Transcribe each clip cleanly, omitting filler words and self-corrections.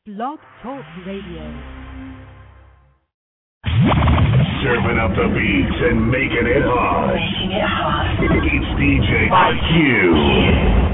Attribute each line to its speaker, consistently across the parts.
Speaker 1: Blog Talk Radio.
Speaker 2: Serving up the beats and making it hot. It's DJ IQ.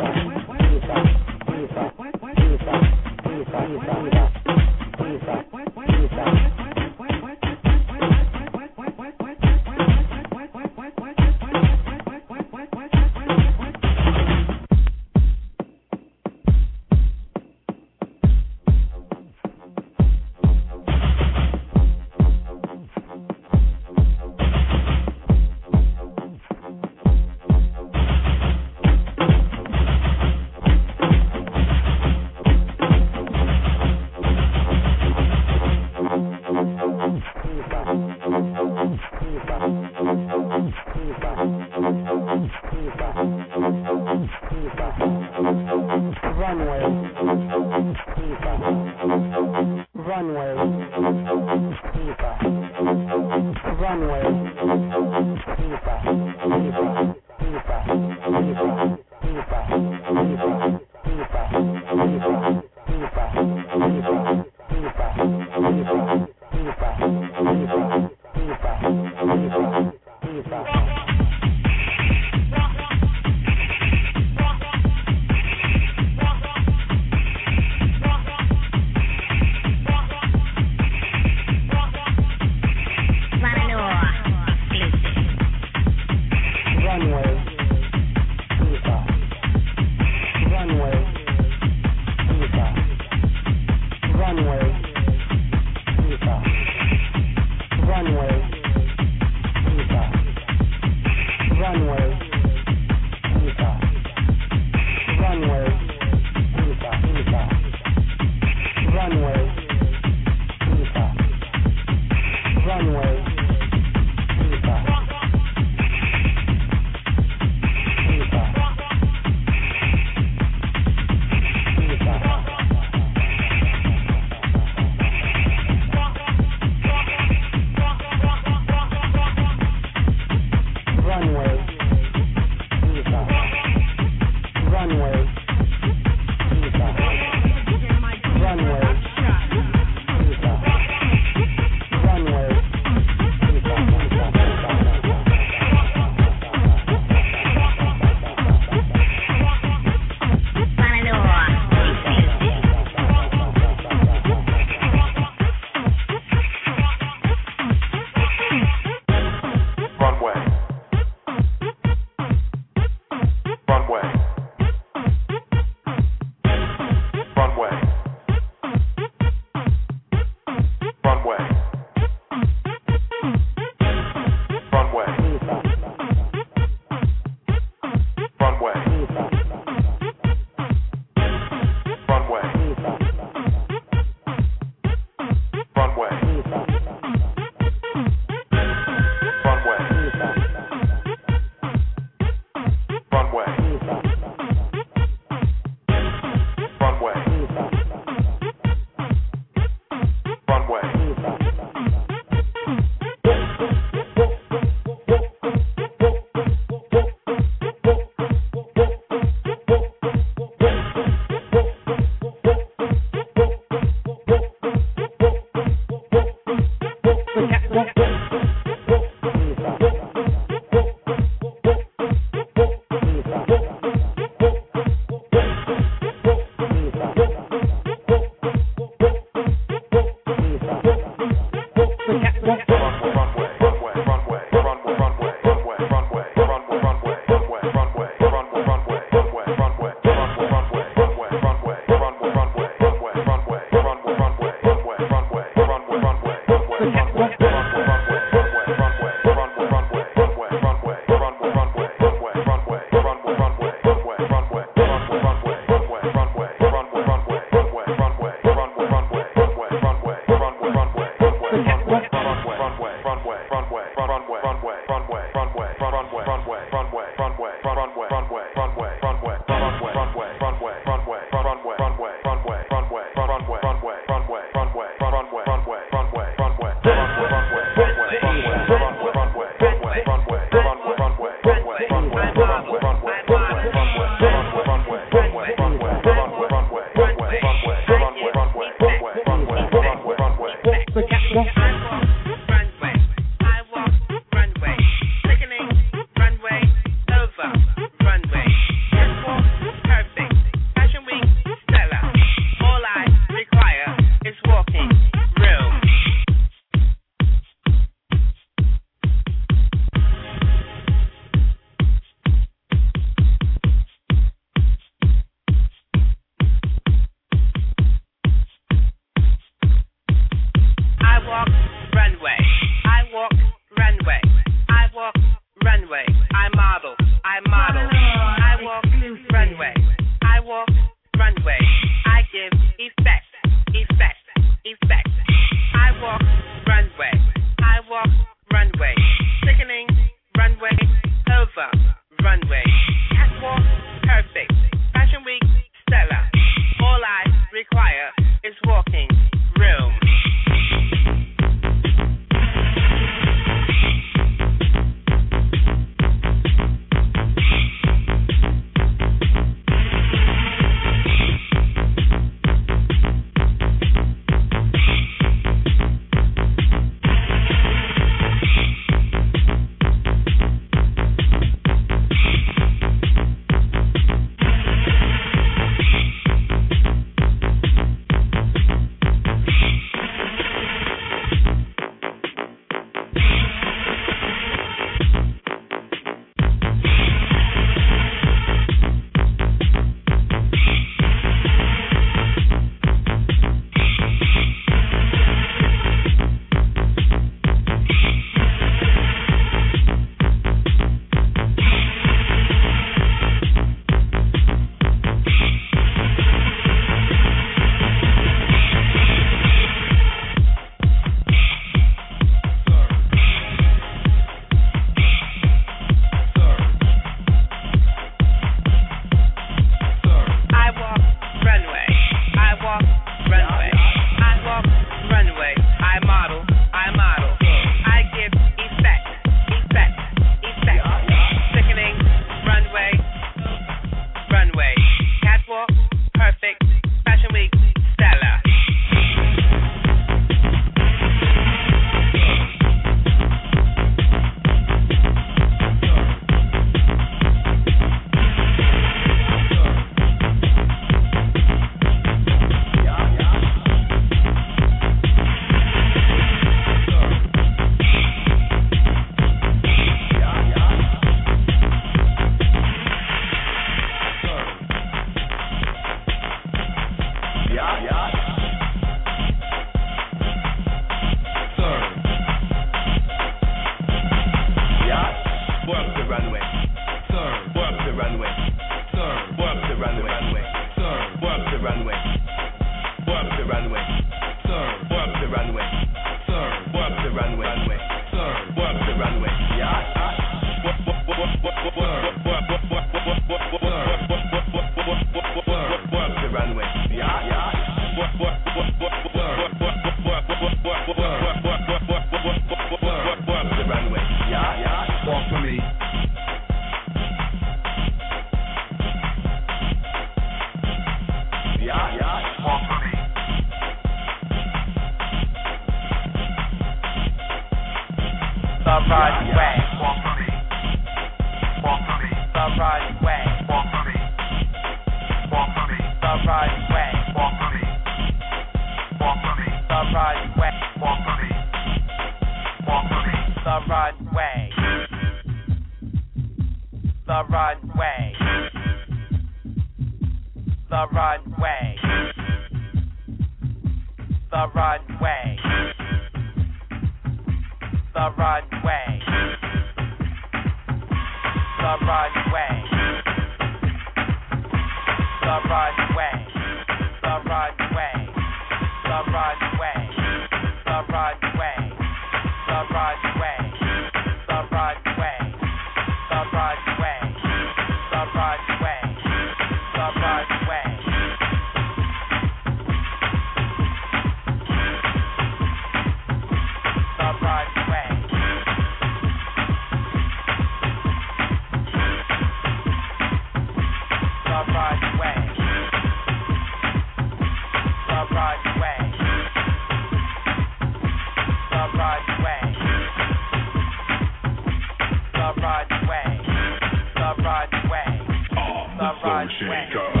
Speaker 2: Soul Shaker.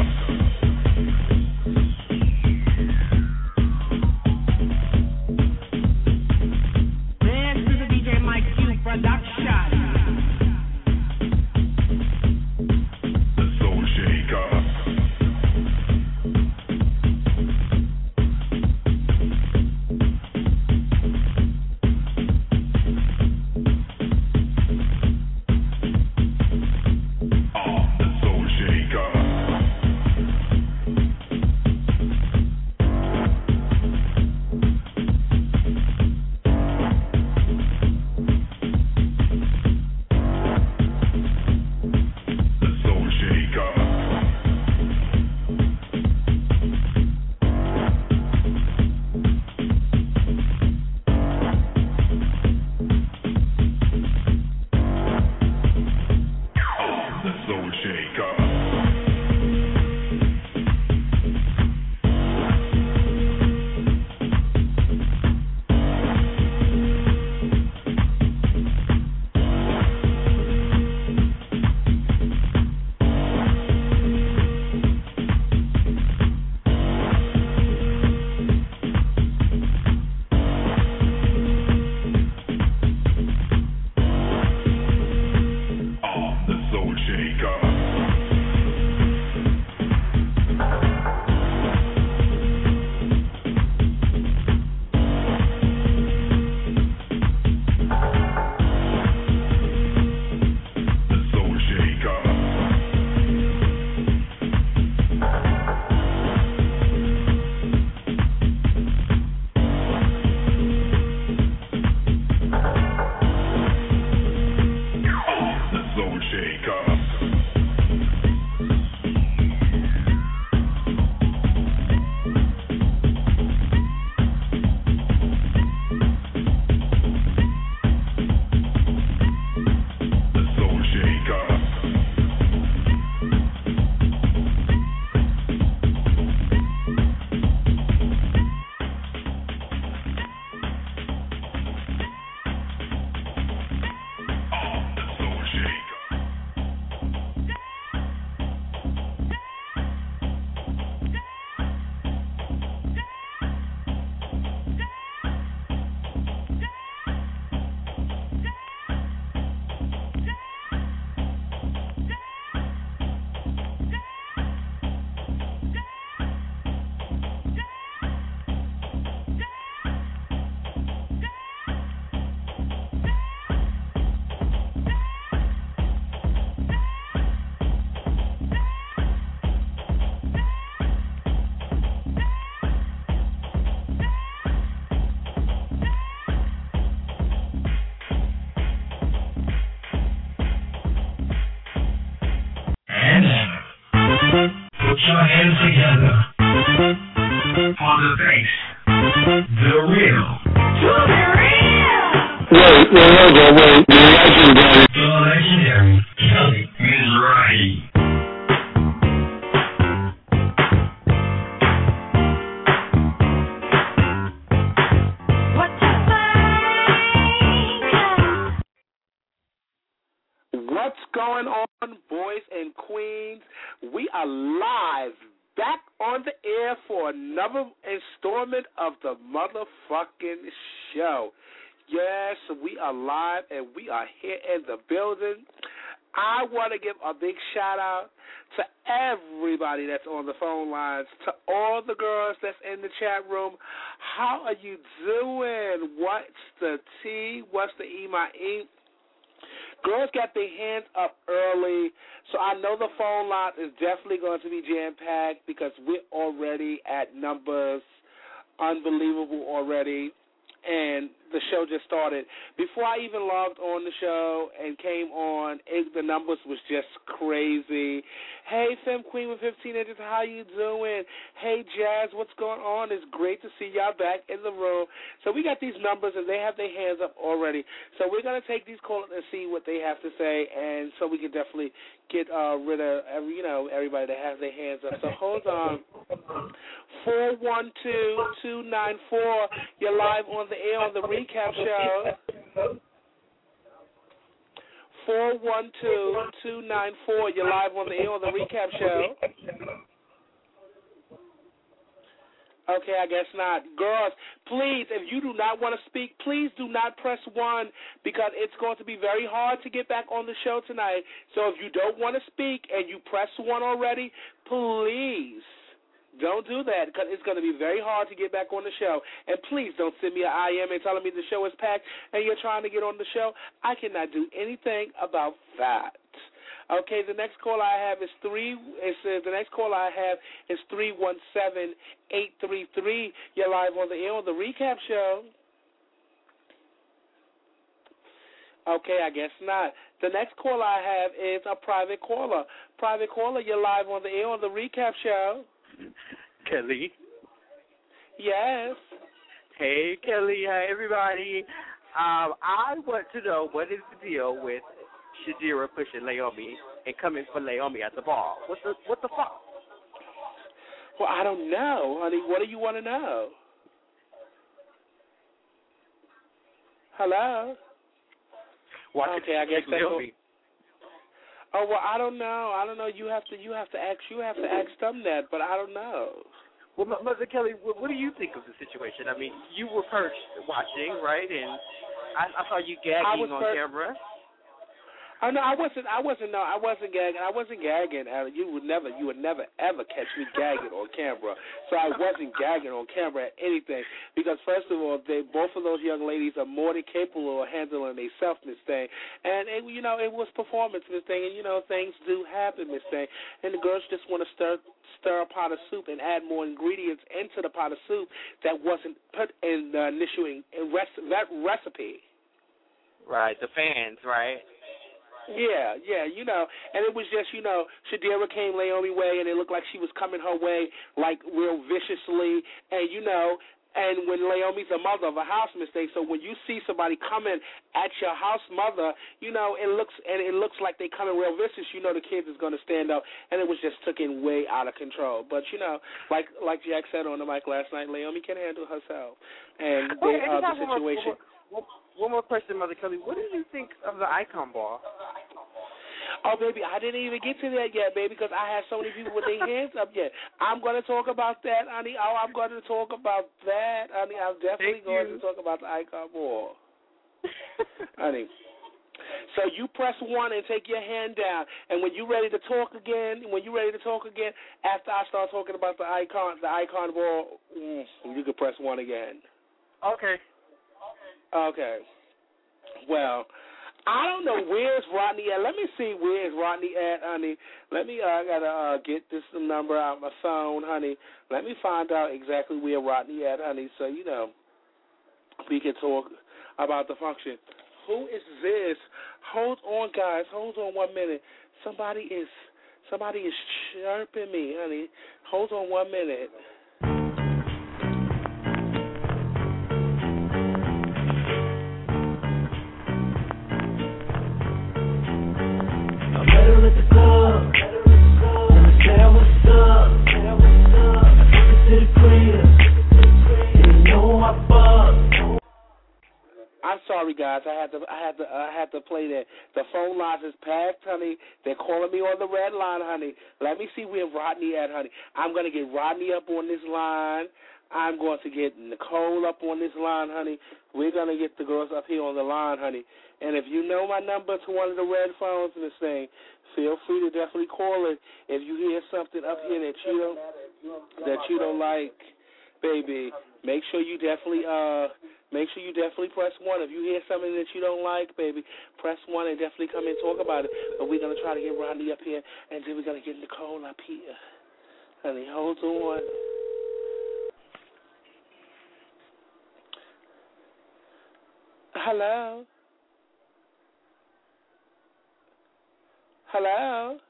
Speaker 1: What's going on, boys and queens? We are live, back on the air for another installment of the motherfucking show. Yes, we are live and we are here in the building. I want to give a big shout out to everybody that's on the phone lines, to all the girls that's in the chat room. How are you doing? What's the T? What's the E-my-E? Girls got their hands up early, so I know the phone line is definitely going to be jam-packed because we're already at numbers unbelievable already, and the show just started. Before I even logged on the show and came on, the numbers was just crazy. Hey, Femme Queen with 15 inches, how you doing? Hey, Jazz, what's going on? It's great to see y'all back in the room. So we got these numbers, and they have their hands up already. So we're going to take these calls and see what they have to say, and so we can definitely get rid of everybody that has their hands up. So hold on. 412-294, you're live on the air on the recap show. 412-294. You're live on the air on the recap show. Okay, I guess not. Girls, please, if you do not want to speak, please do not press 1 because it's going to be very hard to get back on the show tonight. So if you don't want to speak and you press 1 already, please don't do that because it's going to be very hard to get back on the show. And please don't send me an IM and telling me the show is packed and you're trying to get on the show. I cannot do anything about that. Okay, the next call I have is 317-833. You're live on the air on the recap show. Okay, I guess not. The next call I have is a private caller. Private caller, you're live on the air on the recap show.
Speaker 3: Kelly.
Speaker 1: Yes.
Speaker 3: Hey, Kelly. Hi, everybody. I want to know what is the deal with Shadira pushing Naomi and coming for Naomi at the bar. What the fuck?
Speaker 1: Well, I don't know, honey. What do you want to know? Hello? Okay, I guess that's
Speaker 3: Naomi.
Speaker 1: Oh, well, I don't know. You have to ask them that, but I don't know.
Speaker 3: Well, Mother Kelly, what do you think of the situation? I mean, you were perched watching, right? And I saw you gagging on camera.
Speaker 1: Oh no, I wasn't gagging. I wasn't gagging. You would never ever catch me gagging on camera. So I wasn't gagging on camera at anything because first of all, both of those young ladies are more than capable of handling themselves, Miss Thing. And it was performance, Miss Thing. And things do happen, Miss Thing. And the girls just want to stir a pot of soup and add more ingredients into the pot of soup that wasn't put in the initial that recipe.
Speaker 3: Right, the fans, right?
Speaker 1: Yeah, and it was just, Shadira came Naomi way, and it looked like she was coming her way, like, real viciously, and, and when Naomi's a mother of a house mistake, so when you see somebody coming at your house mother, it looks like they coming real vicious, the kids is going to stand up, and it was just taken way out of control. But, like Jack said on the mic last night, Naomi can handle herself, and the situation.
Speaker 3: One more question, Mother Kelly. What do you think of the Icon Ball?
Speaker 1: Oh, baby, I didn't even get to that yet, baby, because I have so many people with their hands up yet. I'm going to talk about that, honey. Oh, I'm going to talk about that, honey. I'm definitely going to talk about the Icon Ball. Honey. So you press 1 and take your hand down, and when you're ready to talk again, after I start talking about the Icon Ball, you can press 1 again.
Speaker 3: Okay.
Speaker 1: Okay. Well, I don't know where's Rodney at. Let me see where's Rodney at, honey. I gotta get this number out of my phone, honey. Let me find out exactly where Rodney at, honey, so we can talk about the function. Who is this? Hold on, guys. Hold on 1 minute. Somebody is chirping me, honey. Hold on 1 minute. I'm sorry, guys. I had to play that. The phone lines is packed, honey. They're calling me on the red line, honey. Let me see where Rodney at, honey. I'm gonna get Rodney up on this line. I'm going to get Nicole up on this line, honey. We're gonna get the girls up here on the line, honey. And if you know my number to one of the red phones in this thing, feel free to definitely call it. If you hear something up here that you don't like, baby, make sure you definitely press 1. If you hear something that you don't like, baby, press 1 and definitely come and talk about it. But we're going to try to get Rodney up here, and then we're going to get Nicole up here. Honey, hold on. Hello? Hello?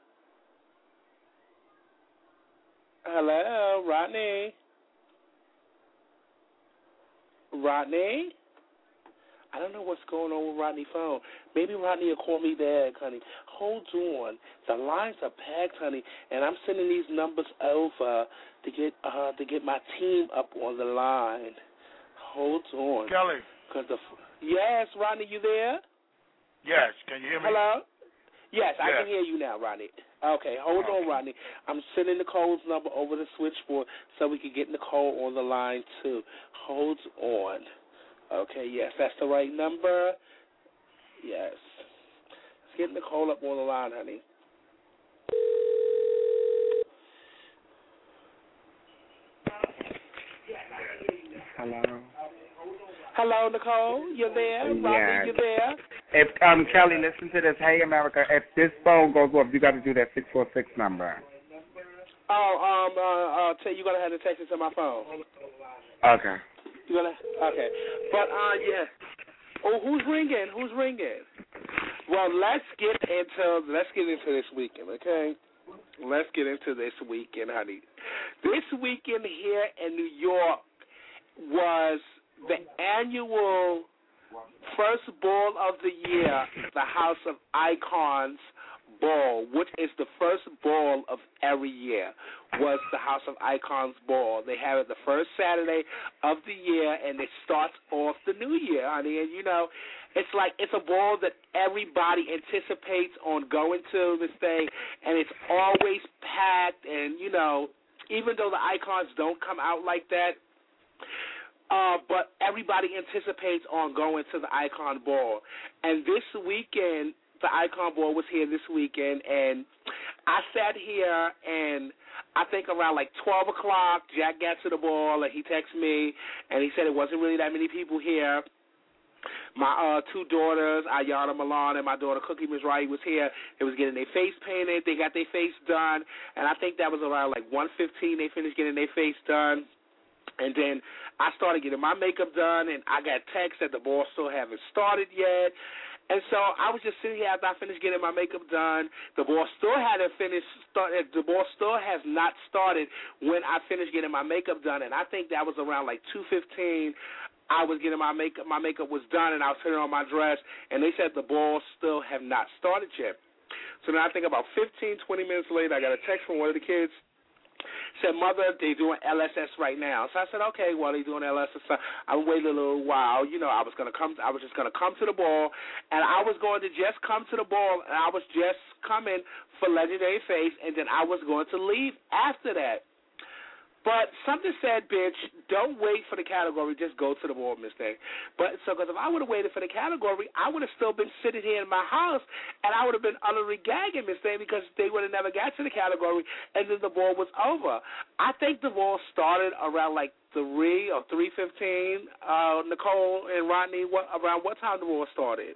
Speaker 1: Hello, Rodney? Rodney? I don't know what's going on with Rodney's phone. Maybe Rodney will call me back, honey. Hold on. The lines are packed, honey, and I'm sending these numbers over to get my team up on the line. Hold on.
Speaker 4: Kelly.
Speaker 1: Yes, Rodney, you there?
Speaker 4: Yes, can you hear me?
Speaker 1: Hello? Yes, I
Speaker 4: Yes.
Speaker 1: can hear you now, Rodney. Okay, hold on, Rodney. I'm sending Nicole's number over the switchboard so we can get Nicole on the line, too. Hold on. Okay, yes, that's the right number. Yes. Let's get Nicole up on the line, honey.
Speaker 5: Hello.
Speaker 1: Hello, Nicole. You there?
Speaker 5: Yeah.
Speaker 1: Rodney, you there?
Speaker 5: If Kelly, listen to this. Hey, America, if this phone goes off, you got to do that 646 number.
Speaker 1: Oh, you're gonna have to text it to my phone.
Speaker 5: Okay.
Speaker 1: Okay. But yeah. Oh, who's ringing? Who's ringing? Well, let's get into this weekend, okay? Let's get into this weekend, honey. This weekend here in New York was the annual first ball of the year, the House of Icons Ball, which is the first ball of every year, was the House of Icons Ball. They have it the first Saturday of the year, and it starts off the new year, honey. And, you know, it's like it's a ball that everybody anticipates on going to this thing, and it's always packed. And, you know, even though the Icons don't come out like that, but everybody anticipates on going to the Icon Ball. And this weekend, the Icon Ball was here this weekend, and I sat here, and I think around like 12 o'clock, Jack got to the ball, and he texted me, and he said it wasn't really that many people here. My two daughters, Ayana Milan, and my daughter Cookie Mizrahi was here. They was getting their face painted. They got their face done, and I think that was around like 1:15 they finished getting their face done. And then I started getting my makeup done, and I got text that the ball still haven't started yet. And so I was just sitting here after I finished getting my makeup done. The ball still hadn't finished. The ball still has not started when I finished getting my makeup done, and I think that was around like 2:15. I was getting my makeup. My makeup was done, and I was putting on my dress, and they said the ball still have not started yet. So then I think about 15, 20 minutes later, I got a text from one of the kids. Said, Mother, they're doing LSS right now. So I said, okay, well, they're doing LSS. So I waited a little while. You know, I was just gonna come to the ball, and I was going to just come to the ball, and I was just coming for Legendary Face, and then I was going to leave after that. But something said, bitch, don't wait for the category. Just go to the ball, Miss Thing. But so, because if I would have waited for the category, I would have still been sitting here in my house, and I would have been utterly gagging, Miss Thing, because they would have never got to the category, and then the ball was over. I think the ball started around like 3 or 3:15. Nicole and Rodney, around what time the ball started?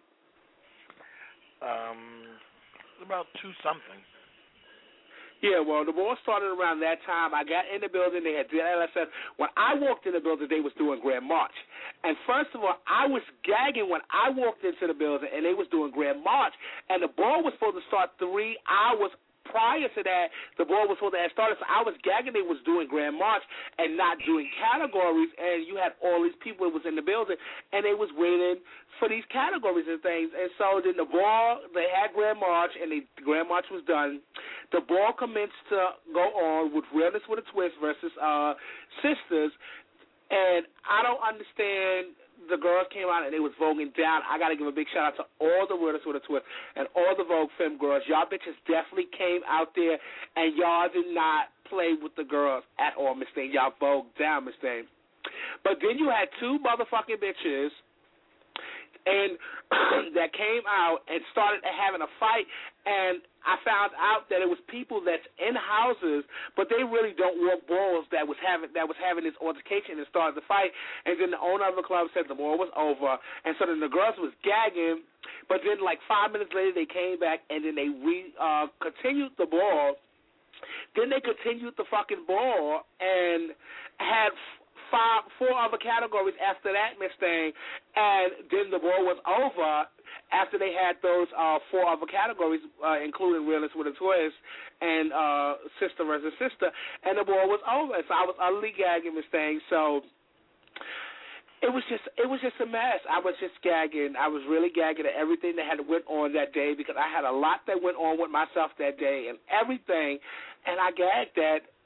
Speaker 4: About 2-something.
Speaker 1: Yeah, well, the ball started around that time. I got in the building. They had the LSS. When I walked in the building, they was doing Grand March. And first of all, I was gagging when I walked into the building, and they was doing Grand March. And the ball was supposed to start 3 hours prior to that. The ball was supposed to have started. So I was gagging they was doing Grand March and not doing categories. And you had all these people that was in the building, and they was waiting for these categories and things. And so then the ball, they had Grand March, and the Grand March was done. The ball commenced to go on with Realness with a Twist versus Sisters, and I don't understand. The girls came out and they was voguing down. I got to give a big shout out to all the Realness with a Twist and all the Vogue Femme girls. Y'all bitches definitely came out there, and y'all did not play with the girls at all, Miss Thing. Y'all vogued down, Miss Thing. But then you had 2 motherfucking bitches and that came out and started having a fight, and I found out that it was people that's in houses, but they really don't want balls that was having this altercation and started the fight. And then the owner of the club said the ball was over, and so then the girls was gagging. But then like 5 minutes later they came back and then they continued the ball. Then they continued the fucking ball and had 4 other categories after that, Miss Thing, and then the ball was over after they had those 4 other categories, including Realness with a Twist and Sister versus Sister, and the ball was over. So I was utterly gagging, Miss Thing. So it was just a mess. I was just gagging. I was really gagging at everything that had went on that day because I had a lot that went on with myself that day and everything, and I gagged at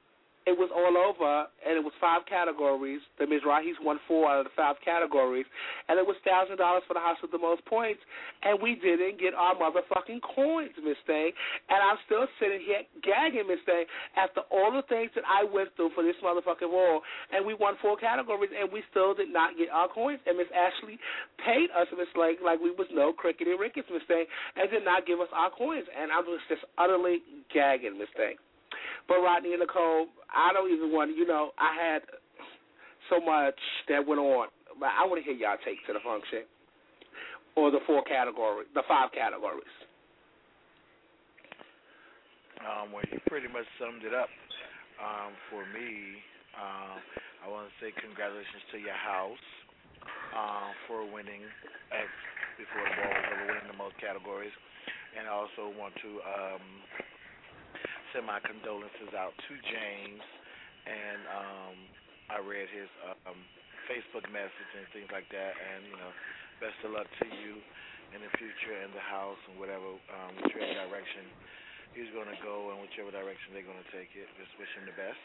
Speaker 1: it was all over, and it was 5 categories. The Mizrahis won 4 out of the 5 categories, and it was $1,000 for the house with the most points, and we didn't get our motherfucking coins, Miss Thing. And I'm still sitting here gagging, Miss Thing, after all the things that I went through for this motherfucking war, and we won 4 categories, and we still did not get our coins. And Miss Ashley paid us, Miss Lake, like we was no crickety rickets, Miss Thing, and did not give us our coins. And I was just utterly gagging, Miss Thing. But Rodney and Nicole, I don't even want to, I had so much that went on. But I want to hear y'all take to the function or the 5 categories.
Speaker 4: Well, you pretty much summed it up. For me, I want to say congratulations to your house for winning X before the ball was over, winning the most categories. And I also want to send my condolences out to James, and I read his Facebook message and things like that, and best of luck to you in the future and the house and whatever whichever direction he's going to go and whichever direction they're going to take it. Just wish him the best.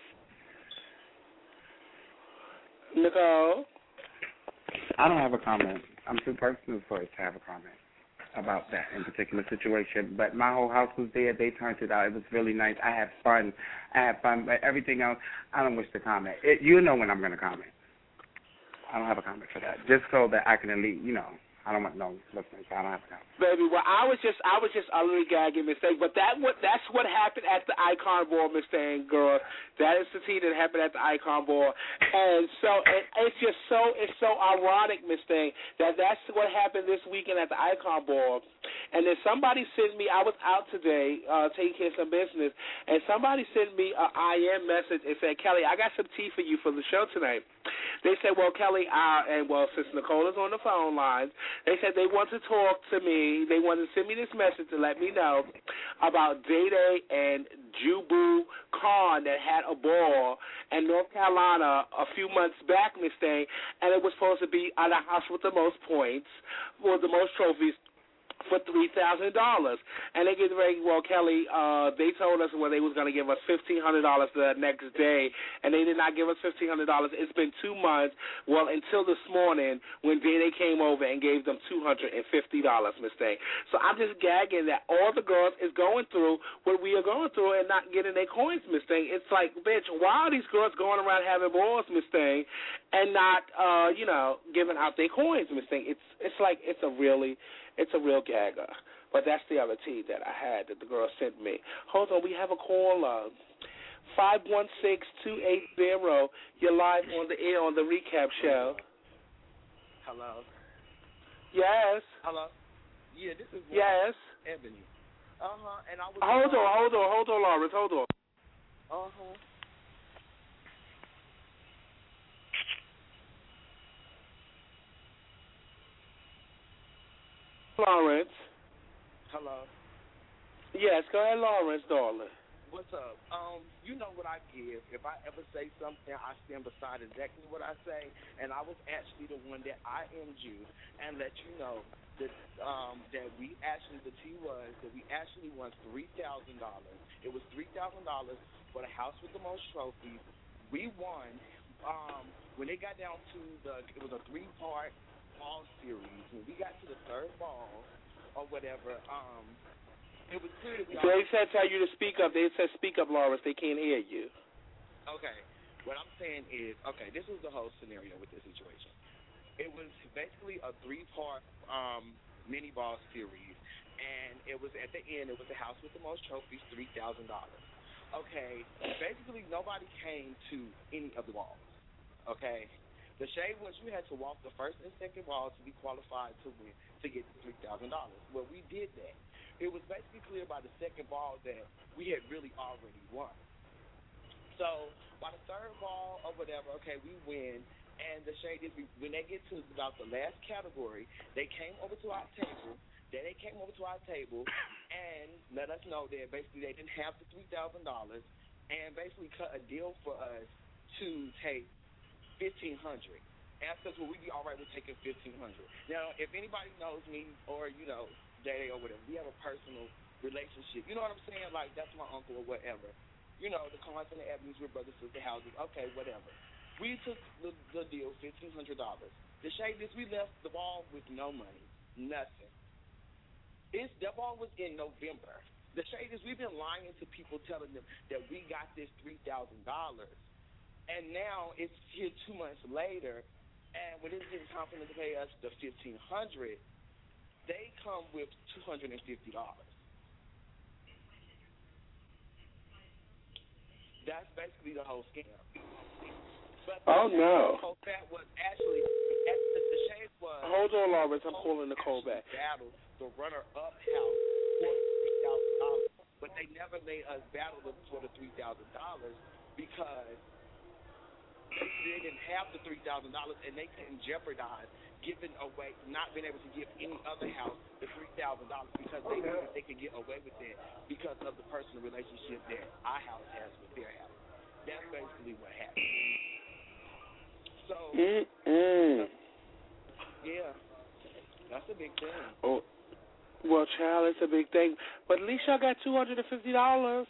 Speaker 1: Nicole?
Speaker 5: I don't have a comment. I'm too personal for it to have a comment about that in particular situation. But my whole house was there. They turned it out. It was really nice. I had fun. But everything else, I don't wish to comment. You know when I'm going to comment. I don't have a comment for that. Just so that I can at least, I don't want no listeners. So I don't have a comment.
Speaker 1: Baby, well, I was just utterly gagging, Miss Thing. But that's what happened at the Icon Ball, Miss Thing, girl. That is the tea that happened at the Icon Ball, and so it's just so ironic, Miss Thing, that's what happened this weekend at the Icon Ball. And then somebody sent me. I was out today taking care of some business, and somebody sent me an IM message and said, Kelly, I got some tea for you for the show tonight. They said, well, Kelly, since Nicole is on the phone lines, they said they want to talk to me. They want to send me this message to let me know about Day-Day and Jubu Khan that had a ball in North Carolina a few months back, Miss Thing, and it was supposed to be at a house with the most points, with the most trophies, for $3,000. And they get ready, well, Kelly, they told us they was going to give us $1,500 the next day, and they did not give us $1,500. It's been 2 months, well, until this morning when they came over and gave them $250, Miss Thing. So I'm just gagging that all the girls is going through what we are going through and not getting their coins, Miss Thing. It's like, bitch, why are these girls going around having balls, Miss Thing, and not, giving out their coins, Miss Thing? It's like it's a real gagger. But that's the other tea that I had that the girl sent me. Hold on, we have a caller. 516-280. You're live on the air on the recap show.
Speaker 6: Hello.
Speaker 1: Yes.
Speaker 6: Hello. Yeah, this is
Speaker 1: Yes.
Speaker 6: Ebony. And I was.
Speaker 1: Hold on, Lawrence. Hold on. Lawrence.
Speaker 6: Hello.
Speaker 1: Yes, go ahead, Lawrence, darling.
Speaker 6: What's up? You know what I give. If I ever say something, I stand beside exactly what I say. And I was actually the one that I IM'd you and let you know that that we actually, the T was that we actually won $3,000. It was $3,000 for the house with the most trophies. We won. When they got down to it was a 3-part ball series. When we got to the 3rd ball or whatever, it was clear that
Speaker 1: they said tell you to speak up. They said speak up, Lawrence. They can't hear you.
Speaker 6: Okay. What I'm saying is, this was the whole scenario with this situation. It was basically a 3-part mini ball series, and it was at the end, it was the house with the most trophies, $3,000. Okay. Basically, nobody came to any of the balls. Okay. The shade was you had to walk the first and second ball to be qualified to win, to get the $3,000. Well, we did that. It was basically clear by the second ball that we had really already won. So by the 3rd ball or whatever, okay, we win. And the shade is when they get to about the last category, they came over to our table. Then they came over to our table and let us know that basically they didn't have the $3,000 and basically cut a deal for us to take $1,500. Asked us, will we be all right with taking $1,500? Now, if anybody knows me or, Day or whatever, we have a personal relationship. You know what I'm saying? Like, that's my uncle or whatever. the Cons and the Avenues were brother sister houses. Okay, whatever. We took the deal, $1,500. The Shade is we left the ball with no money, nothing. That ball was in November. The Shade is we've been lying to people, telling them that we got this $3,000, and now it's here 2 months later, and when it's getting time for them to pay us the $1,500, they come with $250. That's basically the whole scam. But
Speaker 1: no.
Speaker 6: That was actually the Shade was.
Speaker 1: Hold on, Lawrence. I'm calling Nicole back.
Speaker 6: Battle the runner-up house for $3,000, but they never made us battle them for the $3,000 because they didn't have the $3,000 and they couldn't jeopardize giving away, not being able to give any other house the $3,000 because they knew that they could get away with it because of the personal relationship that our house has with their house. That's basically what happened. So, yeah, that's a big thing.
Speaker 1: Oh, well, child, it's a big thing. But at least y'all got $250. Y'all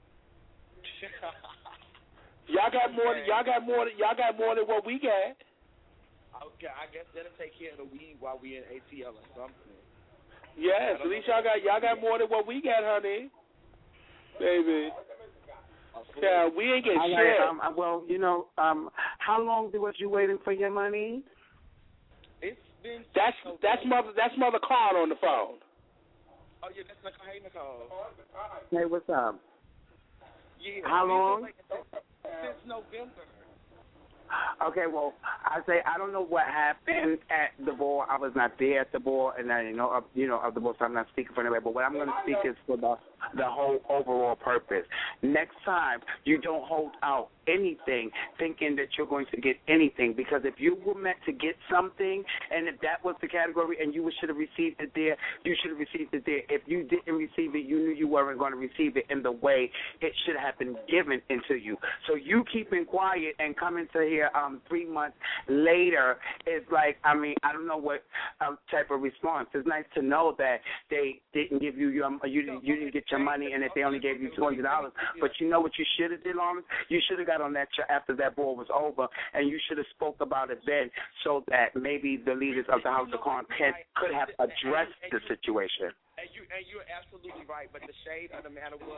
Speaker 1: got more. Y'all got more than what we got.
Speaker 6: Okay, I guess that'll take care of the weed while we in ATL or something.
Speaker 1: Yes, at least y'all got more than what we got, honey. Baby. Yeah, we ain't getting shit.
Speaker 5: Well, how long was you waiting for your money?
Speaker 6: It's been.
Speaker 1: That's mother Card on the phone.
Speaker 6: Oh yeah, that's Nicole. Hey, Nicole.
Speaker 5: Hey, what's up?
Speaker 6: Yeah.
Speaker 5: How long?
Speaker 6: Since November.
Speaker 5: Okay, well, I don't know what happened at the ball. I was not there at the ball, and I of the ball, so I'm not speaking for anybody. But what I'm going to speak is for the whole overall purpose. Next time, you don't hold out anything thinking that you're going to get anything, because if you were meant to get something, and if that was the category, and you should have received it there, you should have received it there. If you didn't receive it, you knew you weren't going to receive it in the way it should have been given into you. So you keeping quiet and coming to here 3 months later is like, I don't know what type of response. It's nice to know that they didn't give you you didn't get your money, and that they only gave you $200. But you know what you should have did, Lawrence? You should have got on that after that ball was over, and you should have spoke about it then, so that maybe the leaders of the House of Cards could have addressed the situation.
Speaker 6: And you're absolutely right. But the shade of the matter was,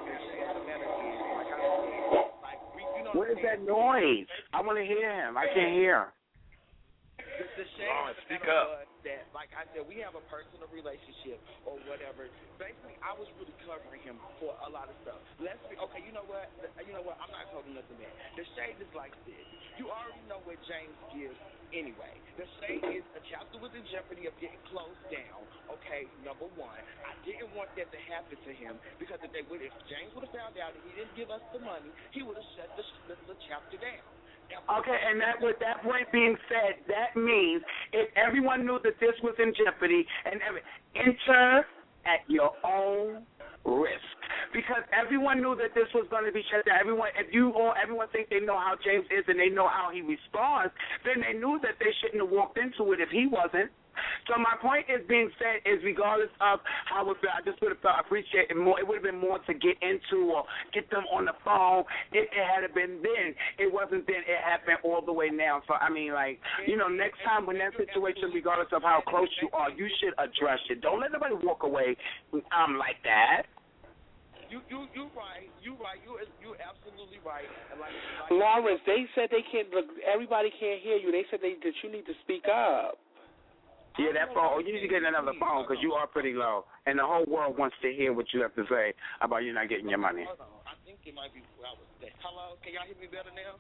Speaker 6: like I said,
Speaker 5: what is that noise? I want to hear him. I can't hear.
Speaker 6: The shade of the matter was that, like I said, we have a personal relationship or whatever. Basically, I was really covering him for a lot of stuff. Let's be okay. You know what? I'm not holding nothing back. The shade is like this. You already know what James gives anyway. The shade is the chapter was in jeopardy of getting closed down. Okay, number one, I didn't want that to happen to him because if James would have found out that he didn't give us the money, he would have shut the chapter down.
Speaker 5: Okay, and with that point being said, that means if everyone knew that this was in jeopardy, and enter at your own risk, because everyone knew that this was going to be shut down. Everyone thinks they know how James is and they know how he responds, then they knew that they shouldn't have walked into it if he wasn't. So my point is being said is, regardless of how it felt, I just would have appreciated more. It would have been more to get into or get them on the phone. It had been then. It wasn't then. It happened all the way now. So next time when that situation, regardless of how close you are, you should address it. Don't let nobody walk away like that.
Speaker 6: You right. You absolutely right.
Speaker 1: Lawrence, they said they can't. Look, everybody can't hear you. They said that you need to speak up.
Speaker 5: Yeah, that phone. You need to get another phone because you are pretty low, and the whole world wants to hear what you have to say about you not getting your money.
Speaker 6: Hold on. I think it might be where I was there. Hello? Can y'all hear me better now?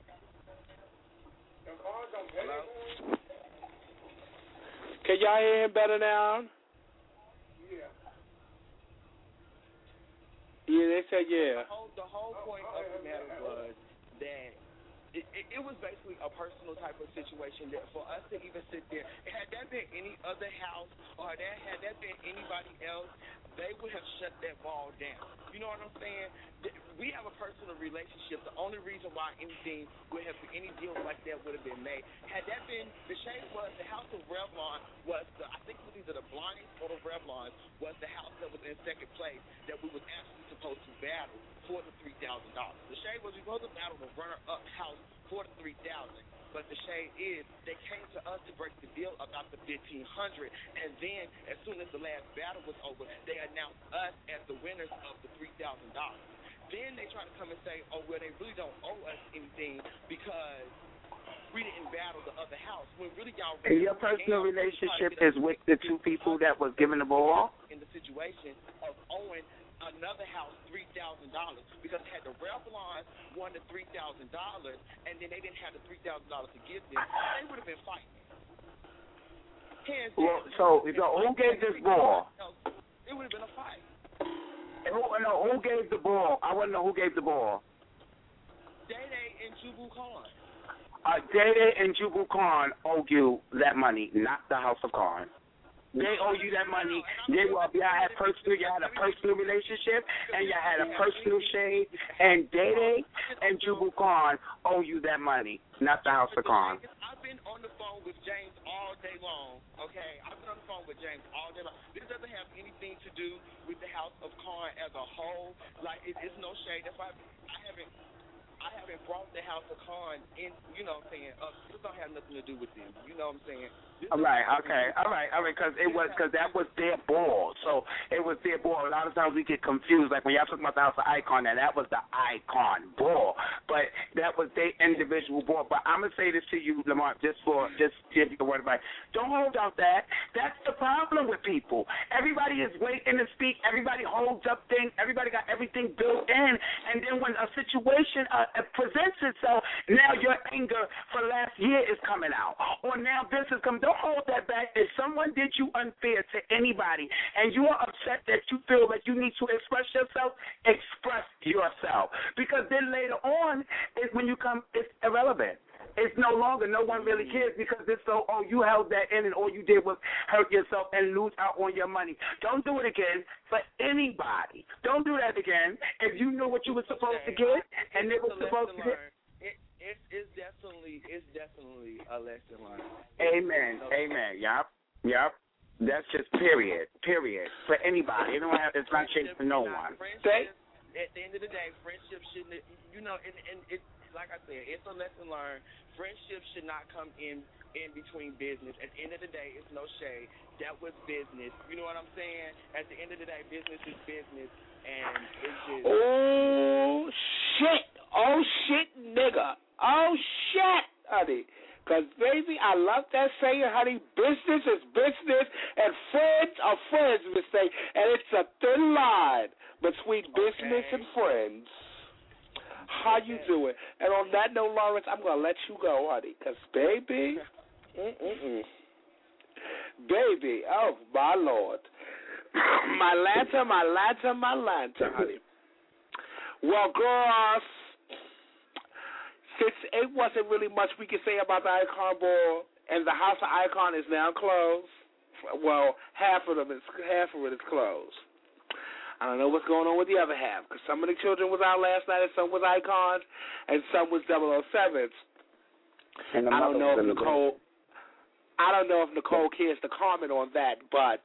Speaker 6: Hello?
Speaker 1: Can y'all hear him better now?
Speaker 6: Yeah.
Speaker 1: Yeah, they said yeah.
Speaker 6: The whole point of the matter was that it was basically a personal type of situation that for us to even sit there, had that been any other house or had that been anybody else, they would have shut that ball down. You know what I'm saying? We have a personal relationship. The only reason why any deal like that would have been made, had that been, the shade was the house of Revlon was, I think it was either the Blinds or the Revlons was the house that was in second place that we was actually supposed to battle. for the $3,000. The shade was we supposed to battle the runner-up house for the $3,000. But the shade is they came to us to break the deal about the $1,500, and then as soon as the last battle was over, they announced us as the winners of the $3,000. Then they try to come and say, oh, well, they really don't owe us anything because we didn't battle the other house. When really y'all.
Speaker 5: And your personal relationship is with the two people that was given the ball?
Speaker 6: In the situation of owing another house $3,000 because had the Revlons won the $3,000 and then they didn't have the $3,000 to give them, they would have been fighting.
Speaker 5: Well, so who gave this ball?
Speaker 6: It would have been a fight.
Speaker 5: Who gave the ball? I want to know who gave the ball.
Speaker 6: Day and Jubu Khan.
Speaker 5: Day and Jubu Khan owe you that money, not the House of Khan. They owe you that money. Y'all had a personal relationship, and y'all had a personal shade. And Day and Jubu Khan owe you that money, not the House of Khan.
Speaker 6: I've been on the phone with James all day long. Okay, I've been on the phone with James all day long. This doesn't have anything to do with the House of Khan as a whole. Like it's no shade. That's why I haven't brought the House of Khan in, you know what I'm saying? This don't have nothing to do with them. You know what I'm saying?
Speaker 5: All right, because that was their ball. So it was their ball. A lot of times we get confused. Like when y'all talking about the House of Icon, that was the Icon ball. But that was their individual ball. But I'm going to say this to you, Lamar, just give you the word of advice. Don't hold out that. That's the problem with people. Everybody is waiting to speak. Everybody holds up things. Everybody got everything built in. And then when a situation presents itself, now your anger for last year is coming out. Or now this is coming. Don't hold that back. If someone did you unfair to anybody and you are upset that you feel that you need to express yourself, express yourself. Because then later on, when you come, it's irrelevant. It's no longer, no one really cares because it's so, you held that in and all you did was hurt yourself and lose out on your money. Don't do it again for anybody. Don't do that again. If you knew what you were supposed to get and they were supposed to get.
Speaker 6: It's definitely a lesson learned.
Speaker 5: Amen. Yup. That's just period. For anybody. It's not changing for no one.
Speaker 6: At the end of the day, friendship shouldn't, and it's, like I said, it's a lesson learned. Friendship should not come in between business. At the end of the day, it's no shade. That was business. You know what I'm saying? At the end of the day, business is business, and it's just.
Speaker 1: Oh shit, nigga. Oh shit, honey. Because, baby, I love that saying, honey. Business is business, and friends are friends, mistake. And it's a thin line between business and friends. How you doing? And on that note, Lawrence, I'm going to let you go, honey. Because, baby, baby, oh, my Lord. My lantern, honey. Well, girls, since it wasn't really much we could say about the Icon Ball, and the House of Icon is now closed, well, half of it is closed. I don't know what's going on with the other half, because some of the children was out last night, and some was Icons, and some was 007s.
Speaker 5: And
Speaker 1: I don't know if Nicole cares to comment on that, but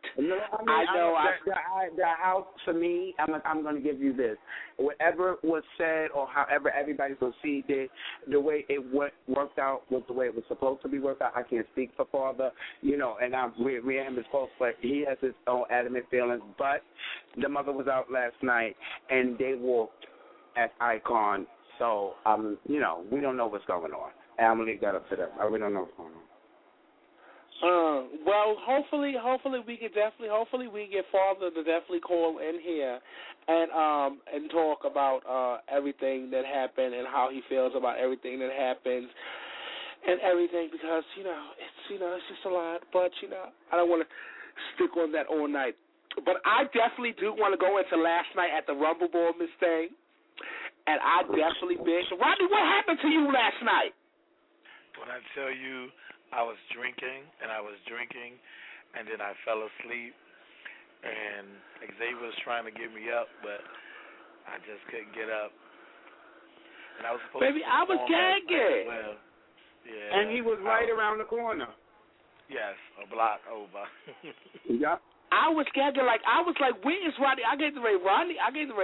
Speaker 5: the house, for me, I'm going to give you this. Whatever was said or however everybody perceived it, the way it worked out was the way it was supposed to be worked out. I can't speak for Father, and we and him is close, but he has his own adamant feelings. But the mother was out last night, and they walked as Icon. So, we don't know what's going on. And I'm going to leave that up to them. We don't know what's going on.
Speaker 1: Well, hopefully we get Father to definitely call in here and talk about everything that happened and how he feels about everything that happens and everything, because it's just a lot. But I don't want to stick on that all night. But I definitely do want to go into last night at the Rumble Ball, Miss Thing, and I definitely bitch. Rodney, what happened to you last night?
Speaker 4: When I tell you, I was drinking, and then I fell asleep, and Xavier was trying to get me up, but I just couldn't get up. And I was supposed
Speaker 1: Baby, I was gagging.
Speaker 4: Well, yeah.
Speaker 5: And he was right around the corner.
Speaker 4: Yes, a block over.
Speaker 5: Yep.
Speaker 1: I was gagging like where is Rodney? I gave the Ray Rodney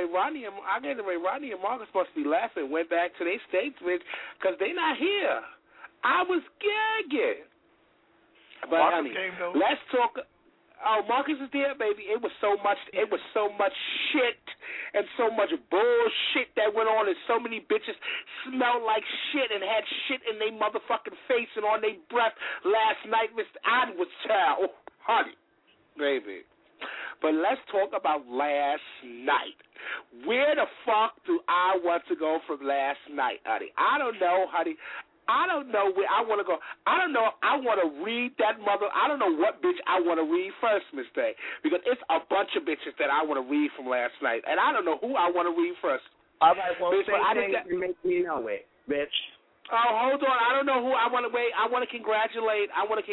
Speaker 1: and Marcus supposed to be laughing. Went back to their states because they not here. I was gagging. But
Speaker 4: Marcus
Speaker 1: honey,
Speaker 4: came, though.
Speaker 1: let's talk. Oh, Marcus is there, baby. It was so much shit and so much bullshit that went on, and so many bitches smelled like shit and had shit in their motherfucking face and on their breath last night. Mr. I was child, honey, baby. But let's talk about last night. Where the fuck do I want to go from last night, honey? I don't know, honey. I don't know where I want to go. I don't know if I want to read that mother. I don't know what bitch I want to read first, Miss Day, because it's a bunch of bitches that I want to read from last night, and I don't know who I want to read first.
Speaker 3: All right, well,
Speaker 1: bitch,
Speaker 3: say things to make me know it, bitch.
Speaker 1: Oh, hold on. I don't know who I want to wait. I want to congratulate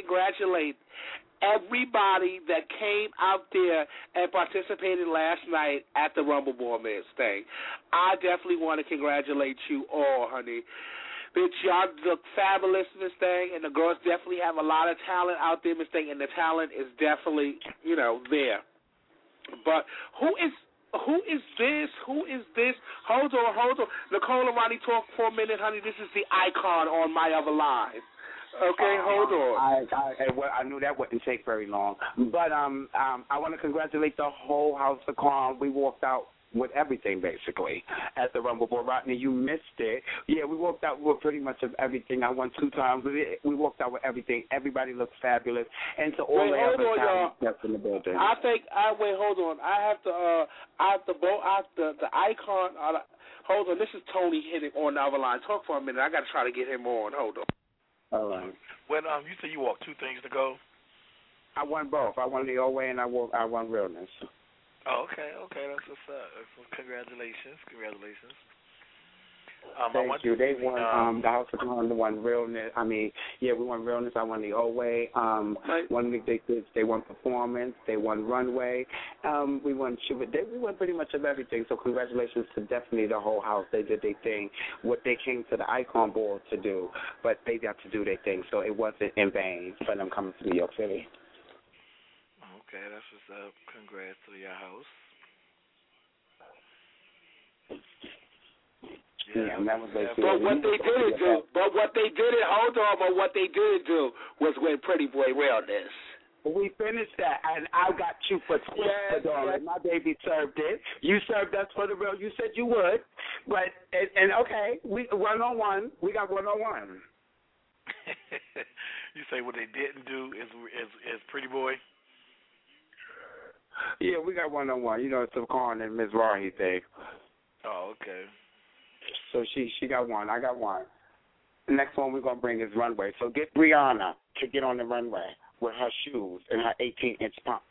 Speaker 1: everybody that came out there and participated last night at the Rumble Boy Miss thing. I definitely want to congratulate you all, honey. Bitch, y'all look fabulous, Miss Thing, and the girls definitely have a lot of talent out there, Miss Thing, and the talent is definitely, there. But who is this? Hold on. Nicole and Ronnie, talk for a minute, honey. This is the icon on my other line. Okay, hold on.
Speaker 5: I knew that wouldn't take very long. But I want to congratulate the whole House of Calm. We walked out with everything, basically, at the Rumble Boy. Rodney, you missed it. Yeah, we walked out with pretty much of everything. I won 2 times. We walked out with everything. Everybody looks fabulous. And to all the other talents that's in the building.
Speaker 1: Hold on. The icon. Hold on. This is Tony hitting on the other line. Talk for a minute. I got to try to get him on. Hold on.
Speaker 5: All right.
Speaker 4: When you said you walked 2 things to go?
Speaker 5: I won both. I won the old way and I won realness.
Speaker 4: Oh, okay, that's what's up. Congratulations.
Speaker 5: Thank you. They won the House of Calm, won realness. We won realness. I won the old way. They won performance. They won runway. We won we won pretty much of everything. So congratulations to definitely the whole house. They did their thing. What they came to the Icon Board to do, but they got to do their thing. So it wasn't in vain for them coming to New York City.
Speaker 4: Okay, that's what's up. Congrats to your house.
Speaker 5: Yeah, and that was
Speaker 1: But what they didn't do was win Pretty Boy Realness.
Speaker 5: We finished that, and I got you for $12. My baby served it. You served us for the real. You said you would, but and okay, we 1-on-1. We got 1-on-1.
Speaker 4: You say what they didn't do is Pretty Boy.
Speaker 5: Yeah, we got 1-on-1. It's the Khan and Ms. Rahi thing.
Speaker 4: Oh, okay.
Speaker 5: So she got 1. I got 1. The next one we're going to bring is runway. So get Brianna to get on the runway with her shoes and her 18-inch pumps.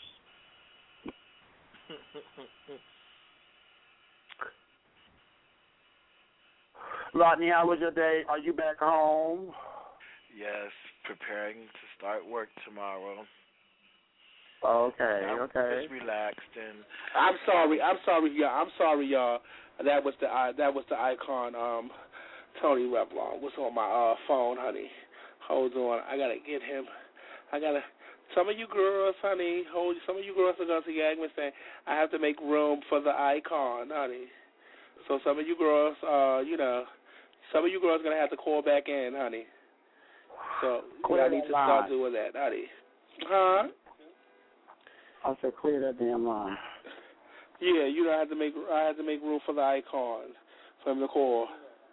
Speaker 5: Rodney, how was your day? Are you back home?
Speaker 4: Yes, preparing to start work tomorrow.
Speaker 5: Okay.
Speaker 4: Just relaxed and.
Speaker 1: I'm sorry, y'all. That was the icon. Tony Revlon was on my phone, honey. Hold on, I gotta get him. Some of you girls, honey. Some of you girls are going to gag me saying I have to make room for the icon, honey. So some of you girls, some of you girls are gonna have to call back in, honey. So I need to start doing that, honey. Huh?
Speaker 5: I said clear that damn line.
Speaker 1: Yeah, I had to make room for the icon for him to call.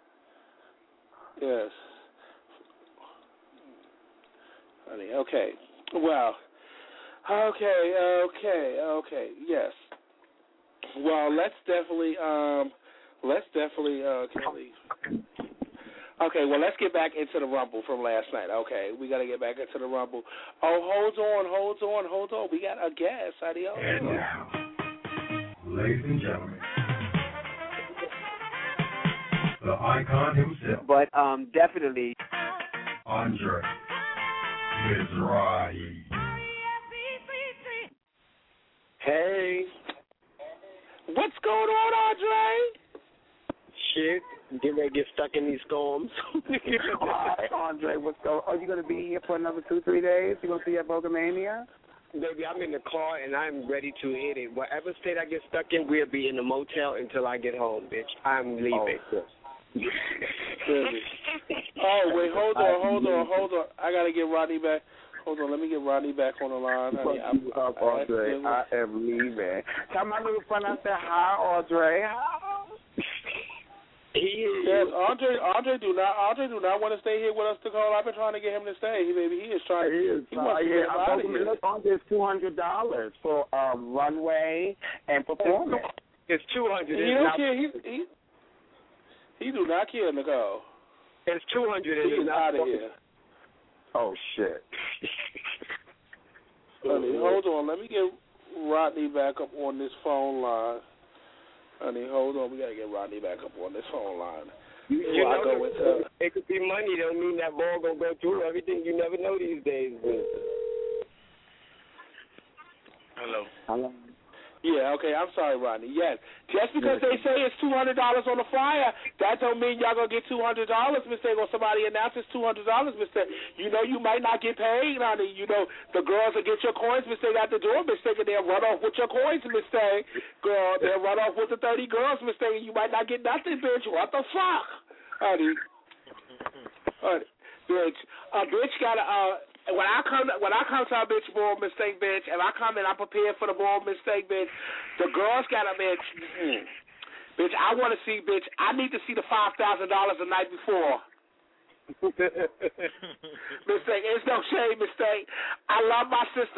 Speaker 1: Yes. Honey, okay. Well, okay. Yes. Well, let's definitely Kelly. Okay, well, let's get back into the Rumble from last night. Okay, we got to get back into the Rumble. Oh, hold on. We got a guest. Adios.
Speaker 2: And now, ladies and gentlemen, the icon himself.
Speaker 3: But definitely,
Speaker 2: Andre Mizrahi.
Speaker 3: hey,
Speaker 1: What's going on, Andre?
Speaker 3: shit, get ready to get stuck in these storms.
Speaker 5: All right, Andre, what's going on? Are you going to be here for another 2-3 days? You going to see at Bogomania?
Speaker 7: Baby, I'm in the car and I'm ready to hit it. Whatever state I get stuck in, we'll be in the motel until I get home, bitch. I'm leaving.
Speaker 1: Oh, wait, hold on. I gotta get Rodney back. Hold on, let me get Rodney back on the line, honey.
Speaker 5: Audrey, I am leaving. Tell my little friend I said hi, Audrey.
Speaker 1: Yes, Andre do not want to stay here with us to call. I've been trying to get him to stay. He is trying. He wants to get out of here.
Speaker 5: Look, Andre's $200 for runway and performance.
Speaker 7: It's $200.
Speaker 1: He don't care. He do not care, Nicole.
Speaker 7: It's $200.
Speaker 1: He's out of here.
Speaker 5: Oh shit.
Speaker 1: Honey, hold on. Let me get Rodney back up on this phone line. Honey, hold on. We got to get Rodney back up on this phone line.
Speaker 7: You know, it could be money. Don't mean that ball going to go through everything. You never know these days.
Speaker 4: Hello.
Speaker 1: Yeah, okay. I'm sorry, Rodney. Yes. Just because they say it's $200 on the flyer, that don't mean y'all going to get $200, mistake, or somebody announces $200, mistake. You know you might not get paid, honey. You know the girls will get your coins, mistake, at the door, mistake, and they'll run off with your coins, mistake. Girl, they'll run off with the 30 girls, mistake, and you might not get nothing, bitch. What the fuck? Honey. Bitch. A bitch got to, when I come to a bitch ball mistake, bitch, and I come in, I'm prepared for the ball mistake, bitch. The girls got a bitch. Bitch, I want to see, bitch. I need to see the $5,000 the night before. Mistake, it's no shame, mistake. I love my sister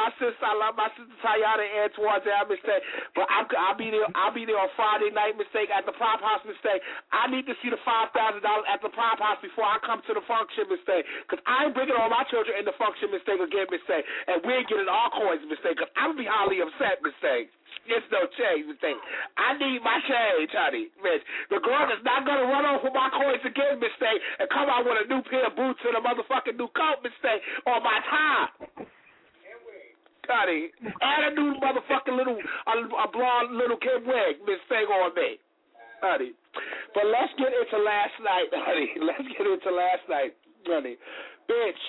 Speaker 1: Tayana and Antoine there, mistake. But I'll be there on Friday night, mistake, at the Prop House, mistake. I need to see the $5,000 at the Prop House before I come to the function, mistake. Because I ain't bringing all my children in the function, mistake, again, mistake. And we ain't getting our coins, mistake, because I'm going to be highly upset, mistake. It's no change, mistake. I need my change, honey, bitch. The girl is not going to run off with my coins again, mistake, and come out with a new pair of boots and a motherfucking new coat, mistake, on my top. Honey, add a new motherfucking a blonde little kid wig, mistake, on me. Honey. But let's get into last night, honey. Honey. Bitch.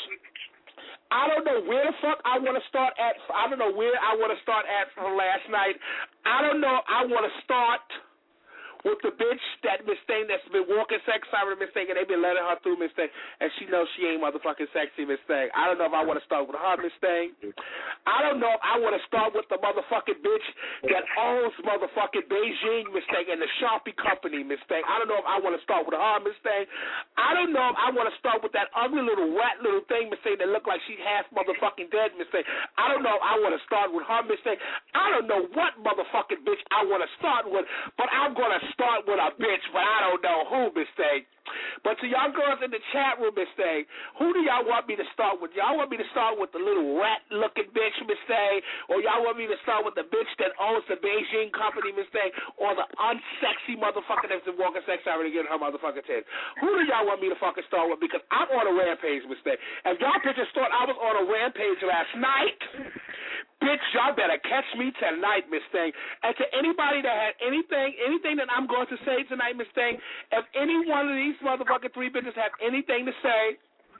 Speaker 1: I don't know where the fuck I want to start at. I don't know where I want to start at from last night. I don't know. I want to start with the bitch that Miss Thing that's been walking sex over Miss Thing, and they've been letting her through Miss Thing, and she knows she ain't motherfucking sexy Miss Thing. I don't know if I want to start with her Miss Thing. I don't know if I want to start with the motherfucking bitch that owns motherfucking Beijing Miss Thing and the Sharpie Company Miss Thing. I don't know if I want to start with her Miss Thing. I don't know if I want to start with that ugly little rat little thing Miss Thing that look like she half motherfucking dead Miss Thing. I don't know if I want to start with her Miss Thing. I don't know what motherfucking bitch I want to start with, but I'm going to start with a bitch, but I don't know who, Miss Thing. But to y'all girls in the chat room, Miss Thing, who do y'all want me to start with? Y'all want me to start with the little rat-looking bitch, Miss Thing, or y'all want me to start with the bitch that owns the Beijing Company, Miss Thing, or the unsexy motherfucker that's been walking sex hour to get her motherfucking tits? Who do y'all want me to fucking start with? Because I'm on a rampage, Miss Thing. If y'all bitches thought I was on a rampage last night, bitch, y'all better catch me tonight, Miss Thing. And to anybody that had anything that I'm going to say tonight, Miss Thing, if any one of these motherfucking three bitches have anything to say,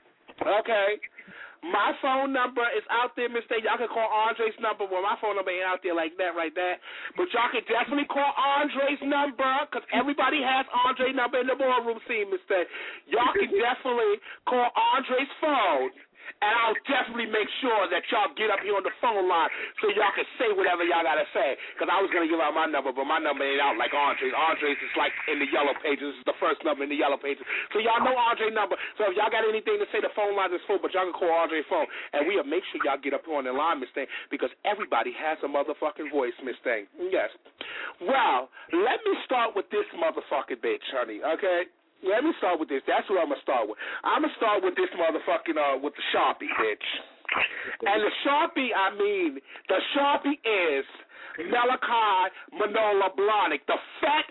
Speaker 1: okay, my phone number is out there, Miss Thing. Y'all can call Andre's number. Well, my phone number ain't out there like that, right there. But y'all can definitely call Andre's number, because everybody has Andre's number in the ballroom scene, Miss Thing. Y'all can definitely call Andre's phone. And I'll definitely make sure that y'all get up here on the phone line so y'all can say whatever y'all got to say. Because I was going to give out my number, but my number ain't out like Andre's. Andre's is like in the yellow pages. This is the first number in the yellow pages. So y'all know Andre's number. So if y'all got anything to say, the phone line is full, but y'all can call Andre's phone. And we'll make sure y'all get up here on the line, Miss Thing, because everybody has a motherfucking voice, Miss Thing. Yes. Well, let me start with this motherfucking bitch, honey, okay? Let me start with this. That's what I'm going to start with. I'm going to start with this motherfucking, with the Sharpie, bitch. And the Sharpie is Malachi Manola Blahnik, the fat,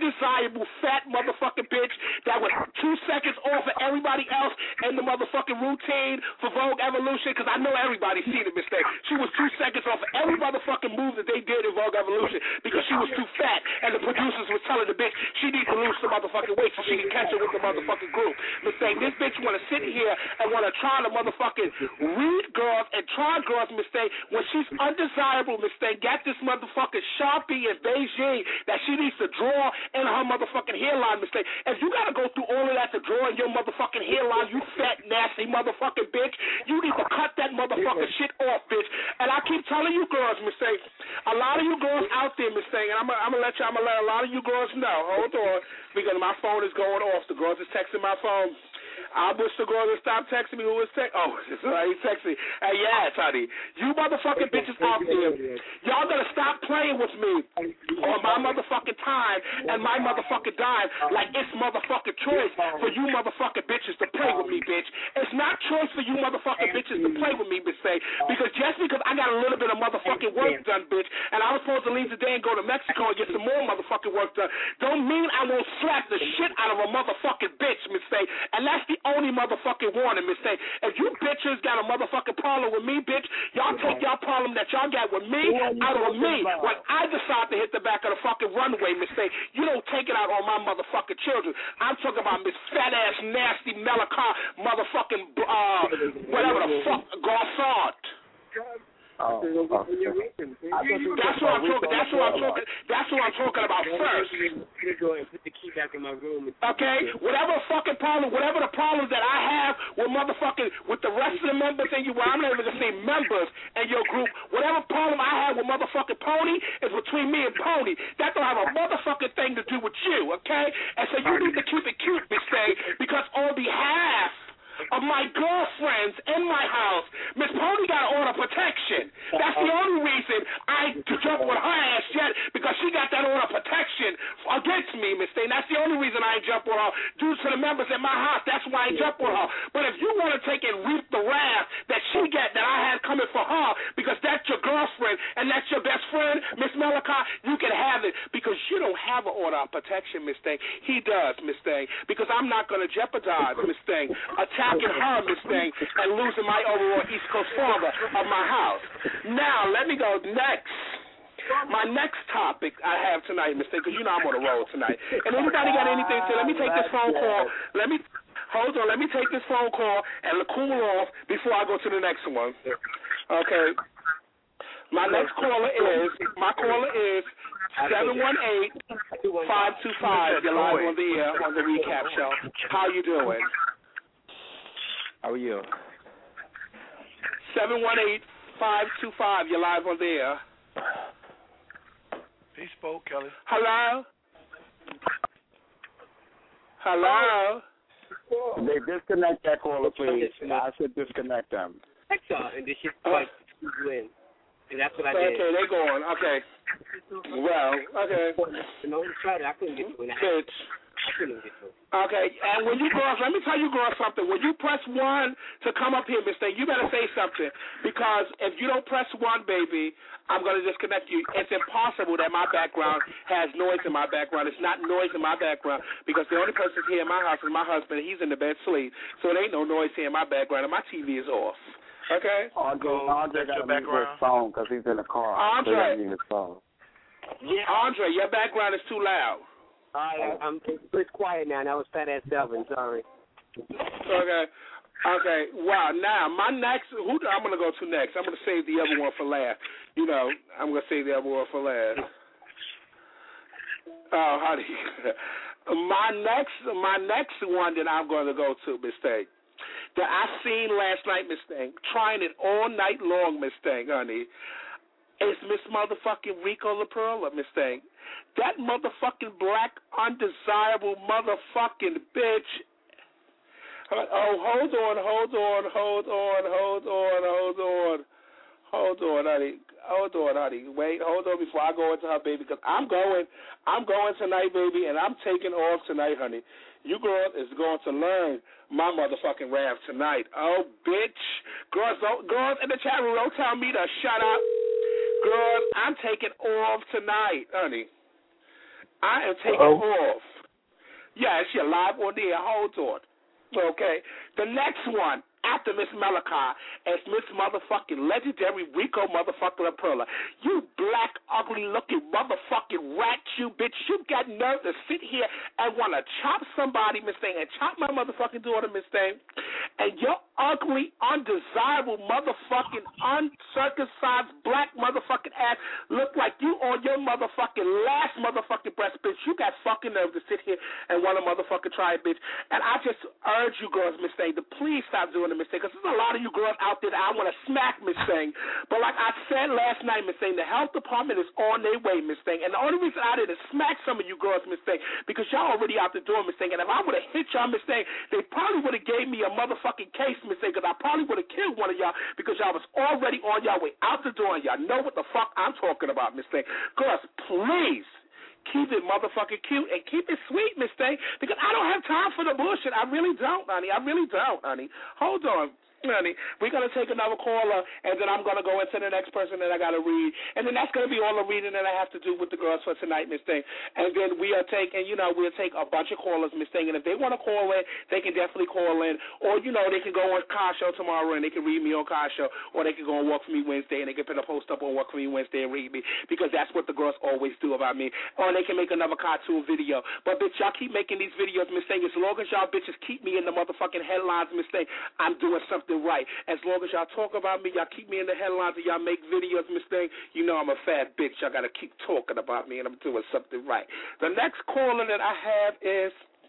Speaker 1: undesirable, fat motherfucking bitch that was 2 seconds off of everybody else in the motherfucking routine for Vogue Evolution, because I know everybody's seen it, mistake. She was 2 seconds off of every motherfucking move that they did in Vogue Evolution because she was too fat, and the producers was telling the bitch she needs to lose some motherfucking weight so she can catch her with the motherfucking group. Mistake. This bitch want to sit here and want to try to motherfucking read girls and try girls, mistake, when she's undesirable, mistake. Got this motherfucking Sharpie in Beijing that she needs to draw in her motherfucking hairline, mistake. If you got to go through all of that to draw in your motherfucking hairline, you fat, nasty motherfucking bitch, you need to cut that motherfucking shit off, bitch. And I keep telling you girls, mistake, a lot of you girls out there, mistake, and I'm gonna let a lot of you girls know. Hold on, because my phone is going off. The girls is texting my phone. I wish the girl would stop texting me. Who was texting? Oh, he's texting me. Hey, yes, honey. You motherfucking bitches out there, y'all gotta stop playing with me on my motherfucking time and my motherfucking dime like it's motherfucking choice for you motherfucking bitches to play with me, bitch. It's not choice for you motherfucking bitches to play with me, bitch, say, because just because I got a little bit of motherfucking work done, bitch, and I was supposed to leave today and go to Mexico and get some more motherfucking work done, don't mean I won't slap the shit out of a motherfucking bitch, Miss Faye. And that's the only motherfucking warning, Miss Faye. If you bitches got a motherfucking problem with me, bitch, y'all take y'all problem that y'all got with me out on me. When I decide to hit the back of the fucking runway, Miss Faye, you don't take it out on my motherfucking children. I'm talking about Miss Fat Ass Nasty Melicon motherfucking whatever the fuck Garcard.
Speaker 7: Oh,
Speaker 1: that's what I'm talking. That's what I'm talking about first.
Speaker 7: Go and put the key back in my room.
Speaker 1: Okay, whatever fucking problem, whatever the problems that I have with motherfucking with the rest of the members in you, well, I'm not even gonna say members in your group. Whatever problem I have with motherfucking Pony is between me and Pony. That don't have a motherfucking thing to do with you. Okay, and so you need to keep it cute, Miss Faye, because on behalf of my girlfriends in my house, Miss Pony got to order protection. That's the only reason I jump with her ass yet, because she got that order protection against me, Miss Thing. That's the only reason I ain't jump with her. Due to the members in my house, that's why I jump with her. But if you want to take and reap the wrath that she got, that I had coming for her, because that's your girlfriend and that's your best friend, Miss Melicon, you can have it, because you don't have an order of protection, Miss Thing. He does, Miss Thing, because I'm not going to jeopardize, Miss Thing, attacking her, Miss Thing, and losing my overall East Coast father of my house. Now, let me go next. My next topic I have tonight, Miss Thing, because you know I'm on a roll tonight. And anybody got anything to say? Let me take this phone call. Let me take this phone call and cool off before I go to the next one. Okay. My caller is 718-525. You're live on the air on the recap show. How you doing?
Speaker 8: How are you?
Speaker 1: 718-525. You're live on the air.
Speaker 4: He spoke, Kelly.
Speaker 1: Hello? Hello?
Speaker 8: They disconnect that caller, please. I said disconnect them.
Speaker 7: And this shit like win. And that's what I did.
Speaker 1: Okay, they going. Okay. Well, okay.
Speaker 7: No, I couldn't get to it.
Speaker 1: Bitch. Okay, and when you girls, let me tell you girls something. When you press 1 to come up here, Miss Thing, you better say something, because if you don't press 1, baby, I'm going to disconnect you. It's impossible that my background has noise in my background. It's not noise in my background, because the only person here in my house is my husband. He's in the bed asleep, so there ain't no noise here in my background, and my TV is off. Okay?
Speaker 8: Andre got to mute his phone because he's in the car.
Speaker 1: Andre,
Speaker 8: his phone.
Speaker 7: Yeah.
Speaker 1: Andre, your background is too loud.
Speaker 7: It's quiet now. That was Fat Ass Delvin. Sorry.
Speaker 1: Okay. Wow. Now, my next, who I'm going to go to next? I'm going to save the other one for last. You know, I'm going to save the other one for last. Oh, honey. My next one that I'm going to go to, Miss Thing, that I seen last night, Miss Thing, trying it all night long, Miss Thing, honey, is Miss motherfucking Rico La Perla, Miss Thing. That motherfucking black, undesirable motherfucking bitch. Oh, hold on, honey. Wait, hold on before I go into her, baby, because I'm going tonight, baby, and I'm taking off tonight, honey. You girl is going to learn my motherfucking rap tonight. Oh, bitch. Girls in the chat room, don't tell me to shut up. Girls, I'm taking off tonight, honey. I am taking off. Yes, you're live on the air. Hold on. Okay. The next one, after Miss Malachi, is Miss motherfucking legendary Rico motherfucking Perla. You black, ugly-looking motherfucking rat, you bitch. You got nerve to sit here and want to chop somebody, Miss Thing, and chop my motherfucking daughter, Miss Thing. And your ugly, undesirable motherfucking, uncircumcised black motherfucking ass look like you on your motherfucking last motherfucking breast, bitch. You got fucking nerve to sit here and want to motherfucking try it, bitch. And I just urge you girls, Miss Thing, to please stop doing the mistake, because there's a lot of you girls out there that I want to smack, Miss Thing. But like I said last night, Miss Thing, the health department is on their way, Miss Thing. And the only reason I didn't smack some of you girls, Miss Thing, because y'all already out the door, Miss Thing. And if I would have hit y'all, Miss Thing, they probably would have gave me a motherfucking case, Miss Thing, because I probably would have killed one of y'all because y'all was already on y'all way out the door, and y'all know what the fuck I'm talking about, Miss Thing. Girls, please keep it motherfucking cute and keep it sweet, Miss Thing, because I don't have time for the bullshit. I really don't, honey. I really don't, honey. Hold on. Honey, we're going to take another caller, and then I'm going to go into the next person that I got to read. And then that's going to be all the reading that I have to do with the girls for tonight, Miss Thing. And then we'll take a bunch of callers, Miss Thing. And if they want to call in, they can definitely call in. Or, they can go on Car Show tomorrow, and they can read me on Car Show. Or they can go on Walk For Me Wednesday, and they can put a post up on Walk For Me Wednesday and read me, because that's what the girls always do about me. Or they can make another cartoon video. But, bitch, y'all keep making these videos, Miss Thing. As long as y'all bitches keep me in the motherfucking headlines, Miss Thing, I'm doing something right. As long as y'all talk about me, y'all keep me in the headlines, and y'all make videos, Miss Thing, you know I'm a fat bitch. Y'all got to keep talking about me, and I'm doing something right. The next caller that I have is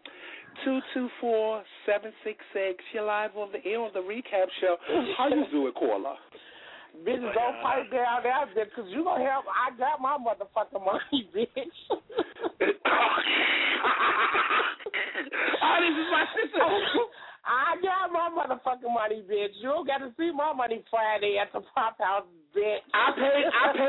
Speaker 1: 224-766. You're live on the air on the recap show. How you doing, caller?
Speaker 9: Bitch, don't pipe down there, bitch, because you going to help. I got my motherfucking money, bitch.
Speaker 1: This is my sister.
Speaker 9: I got my motherfucking money, bitch. You don't got to see my money Friday at the Pop House, bitch.
Speaker 1: I paid,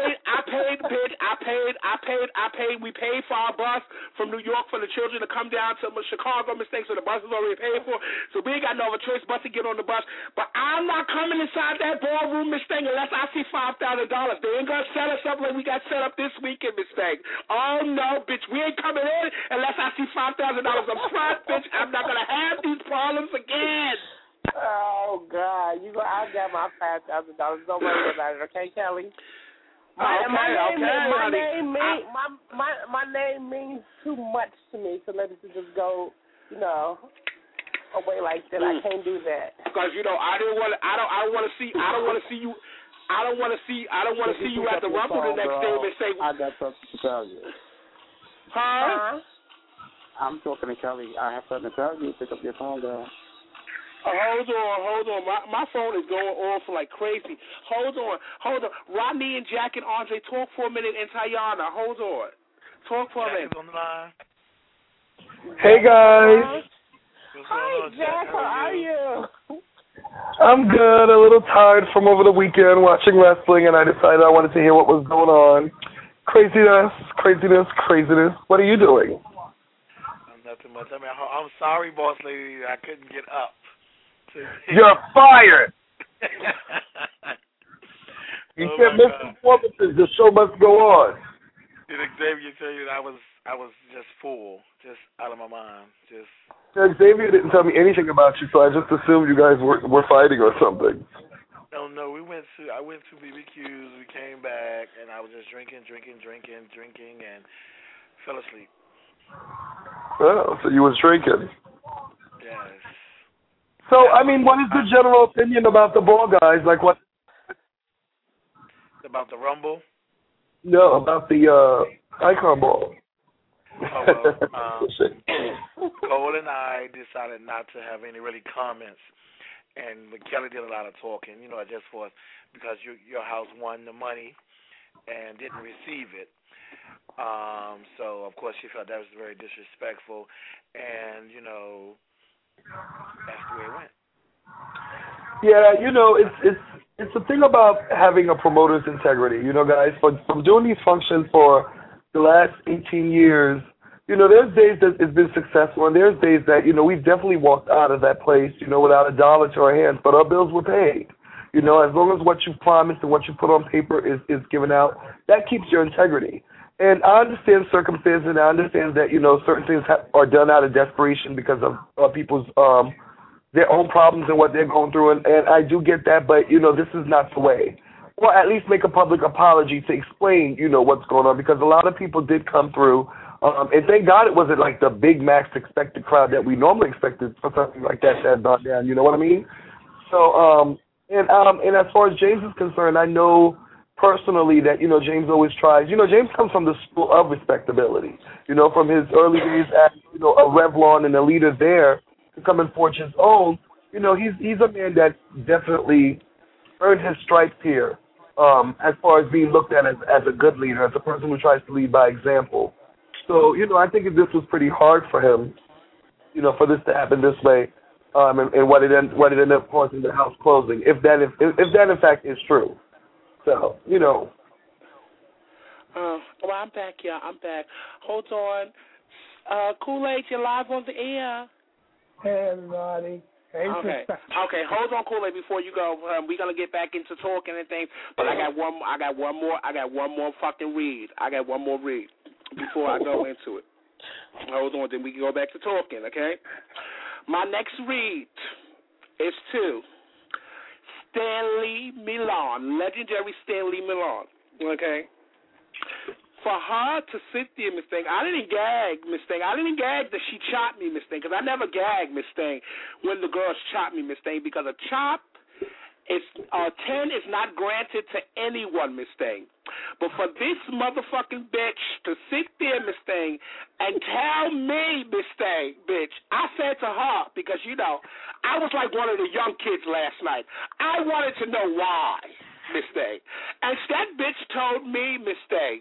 Speaker 1: bitch. We paid for our bus from New York for the children to come down to Chicago, Miss Thing, so the bus is already paid for. So we ain't got no other choice but to get on the bus. But I'm not coming inside that ballroom, Miss Thing, unless I see $5,000. They ain't going to set us up like we got set up this weekend, Miss Thing. Oh, no, bitch. We ain't coming in unless I see $5,000 up front, bitch. I'm not going to have these problems again.
Speaker 9: Oh, God. I got my $5,000. Don't worry about it, okay, Kelly? My name means too much to me, so let it just go, away like that. I can't do that.
Speaker 1: Because I don't want to see you at the Rumble the next day and say,
Speaker 8: I got something to tell you.
Speaker 1: Huh?
Speaker 8: I'm talking to Kelly. I have something to tell you. Pick up your phone, girl.
Speaker 1: Hold on. My phone is going off like crazy. Hold on. Rodney and Jack and Andre, talk for a minute, and Tayana, hold on. Talk for a minute.
Speaker 4: On the line.
Speaker 10: Hey, guys.
Speaker 9: Hi, Jack. How are you?
Speaker 10: I'm good. A little tired from over the weekend watching wrestling, and I decided I wanted to hear what was going on. Craziness. What are you doing?
Speaker 4: Nothing much. I mean, I'm sorry, boss lady. I couldn't get up.
Speaker 10: You're fired. You can't miss performances. The show must go on.
Speaker 4: Did Xavier tell you that I was just full, just out of my mind, just.
Speaker 10: Xavier didn't tell me anything about you, so I just assumed you guys were fighting or something.
Speaker 4: No. I went to BBQs. We came back, and I was just drinking, and fell asleep.
Speaker 10: Oh, so you was drinking.
Speaker 4: Yes.
Speaker 10: So, I mean, what is the general opinion about the ball, guys? Like, what?
Speaker 4: About the Rumble?
Speaker 10: No, about the Icon Ball.
Speaker 4: Cole and I decided not to have any really comments, and Kelly did a lot of talking, just for because your house won the money and didn't receive it. So, of course, she felt that was very disrespectful, and, that's the way it went.
Speaker 10: Yeah, it's the thing about having a promoter's integrity, guys. From doing these functions for the last 18 years, there's days that it's been successful, and there's days that, we've definitely walked out of that place, without a dollar to our hands, but our bills were paid. As long as what you promised and what you put on paper is given out, that keeps your integrity. And I understand circumstances, and I understand that, certain things are done out of desperation because of people's their own problems and what they're going through, and I do get that, but, this is not the way. Or at least make a public apology to explain, what's going on, because a lot of people did come through, and thank God it wasn't like the big max expected crowd that we normally expected for something like that to have gone down, you know what I mean? So, and as far as James is concerned, I know personally that, James always tries. James comes from the school of respectability. From his early days as, a Revlon and a leader there to come and forge his own. He's a man that definitely earned his stripes here as far as being looked at as a good leader, as a person who tries to lead by example. So, I think this was pretty hard for him, for this to happen this way, and what it ended up causing the house closing, if that in fact is true. So,
Speaker 1: well, I'm back, yeah. I'm back. Hold on. Kool-Aid, you're live on the air.
Speaker 11: Hey, everybody.
Speaker 1: Okay, hold on, Kool-Aid, before you go. We're gonna get back into talking and things, but I got one more fucking read. I got one more read before I go into it. Hold on, then we can go back to talking. Okay. My next read is to Stanley Milan, legendary Stanley Milan. Okay. For her to sit there, Miss Thing, I didn't gag, Miss Thing. I didn't gag that she chopped me, Miss Thing, because I never gag, Miss Thing, when the girls chop me, Miss Thing, because a chop is 10 is not granted to anyone, Miss Thing. But for this motherfucking bitch to sit there, Miss Thing, and tell me, Miss Thing, bitch, I said to her, because, I was like one of the young kids last night. I wanted to know why, Miss Thing. And that bitch told me, Miss Thing,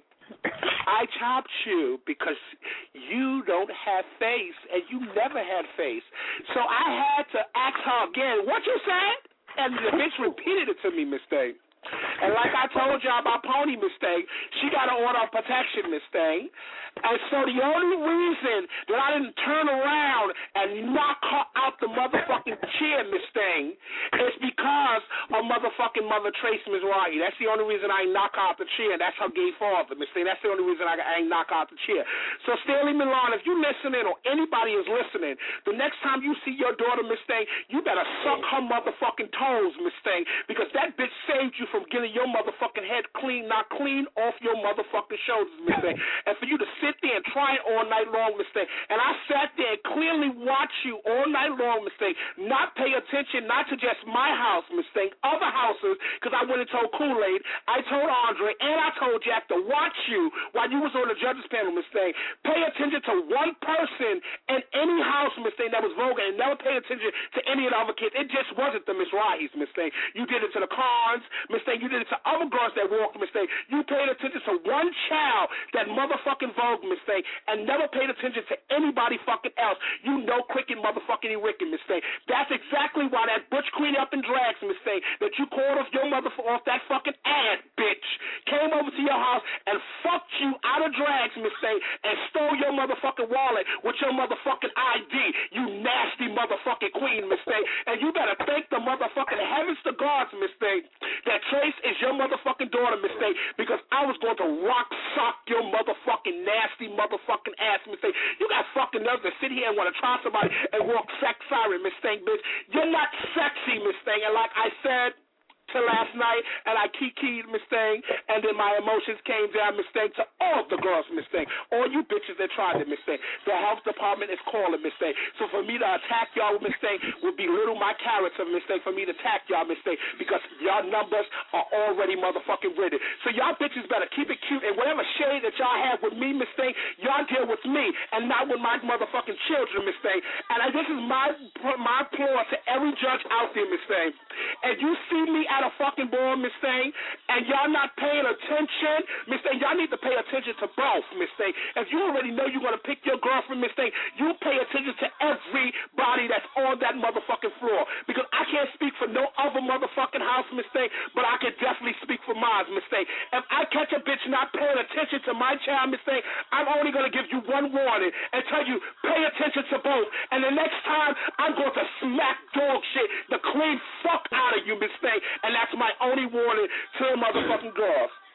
Speaker 1: I chopped you because you don't have face, and you never had face. So I had to ask her again, what you said? And the bitch repeated it to me, Miss Thing. And like I told y'all about Pony, Miss Thing, she got an order of protection, Miss Thing. And so the only reason that I didn't turn around and knock her out the motherfucking chair, Miss Thing, is because of motherfucking Mother Trace Mizrahi. That's the only reason I ain't knock her out the chair. That's her gay father, Miss Thing. That's the only reason I ain't knock her out the chair. So Stanley Milan, if you listening or anybody is listening, the next time you see your daughter, Miss Thing, you better suck her motherfucking toes, Miss Thing, because that bitch saved you from getting your motherfucking head clean, not clean off your motherfucking shoulders, Miss Thing. And for you to sit there and try it all night long, Miss Thing. And I sat there and clearly watched you all night long, Miss Thing, not pay attention, not to just my house, Miss Thing, other houses, because I went and told Kool-Aid, I told Andre, and I told Jack to watch you while you was on the judges panel, Miss Thing. Pay attention to one person in any house, Miss Thing, that was vulgar, and never paid attention to any of the other kids. It just wasn't the Mizrahis, Miss Thing. You did it to the Carnes, Miss Thing. You did it to other girls that walked, Miss Thing. You paid attention to one child that motherfucking vulgar, Miss Thing, and never paid attention to anybody fucking else. You know cricket motherfucking wicked, Miss Thing. That's exactly why that butch queen up in drags, Miss Thing, that you called off your off that fucking ad, bitch, came over to your house and fucked you out of drags, Miss Thing, and stole your motherfucking wallet with your motherfucking ID, you nasty motherfucking queen, Miss Thing. And you better thank the motherfucking heavens to gods, Miss Thing, that Trace is your motherfucking daughter, Miss Thing, because I was going to rock sock your motherfucking nasty motherfucking ass, Miss Thing. You got fucking nerve to sit here and want to try somebody and walk sex siren, Miss Thing, bitch. You're not sexy, Miss Thing. And like I said to last night, and I kikied, Miss Thing, and then my emotions came down, Miss Thing, to all the girls, Miss Thing, all you bitches that tried it, Miss Thing. The health department is calling, Miss Thing. So for me to attack y'all, Miss Thing, would belittle my character, Miss Thing, for me to attack y'all, Miss Thing, because y'all numbers are already motherfucking written. So y'all bitches better keep it cute, and whatever shade that y'all have with me, Miss Thing, y'all deal with me, and not with my motherfucking children, Miss Thing. And this is my plea to every judge out there, Miss Thing. And you see me at a fucking ball, Miss Thing, and y'all not paying attention, Miss Thing, y'all need to pay attention to both, Miss Thing. If you already know you're going to pick your girlfriend, Miss Thing, you pay attention to everybody that's on that motherfucking floor. Because I can't speak for no other motherfucking house, Miss Thing, but I can definitely speak for mine, Miss Thing. If I catch a bitch not paying attention to my child, Miss Thing, I'm only going to give you one warning and tell you, pay attention to both. And the next time, I'm going to smack dog shit, the clean fuck out of you, Miss Thing. And that's my only warning to the motherfucking girls.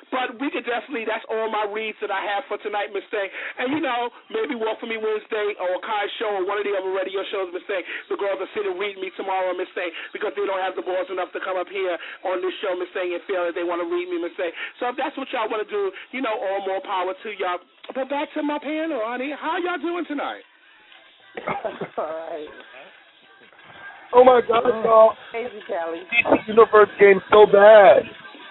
Speaker 1: But we could definitely, that's all my reads that I have for tonight, Miss Thing. And, maybe Walk For Me Wednesday or Kai Show or one of the other radio shows, Miss Thing. The girls are sitting and read me tomorrow, Miss Thing, because they don't have the balls enough to come up here on this show, Miss Thing, and feel that they want to read me, Miss Thing. So if that's what y'all want to do, all more power to y'all. But back to my panel, honey. How y'all doing tonight?
Speaker 9: All right.
Speaker 10: Oh, my God, y'all.
Speaker 9: Crazy, Kelly.
Speaker 10: Universe game so bad.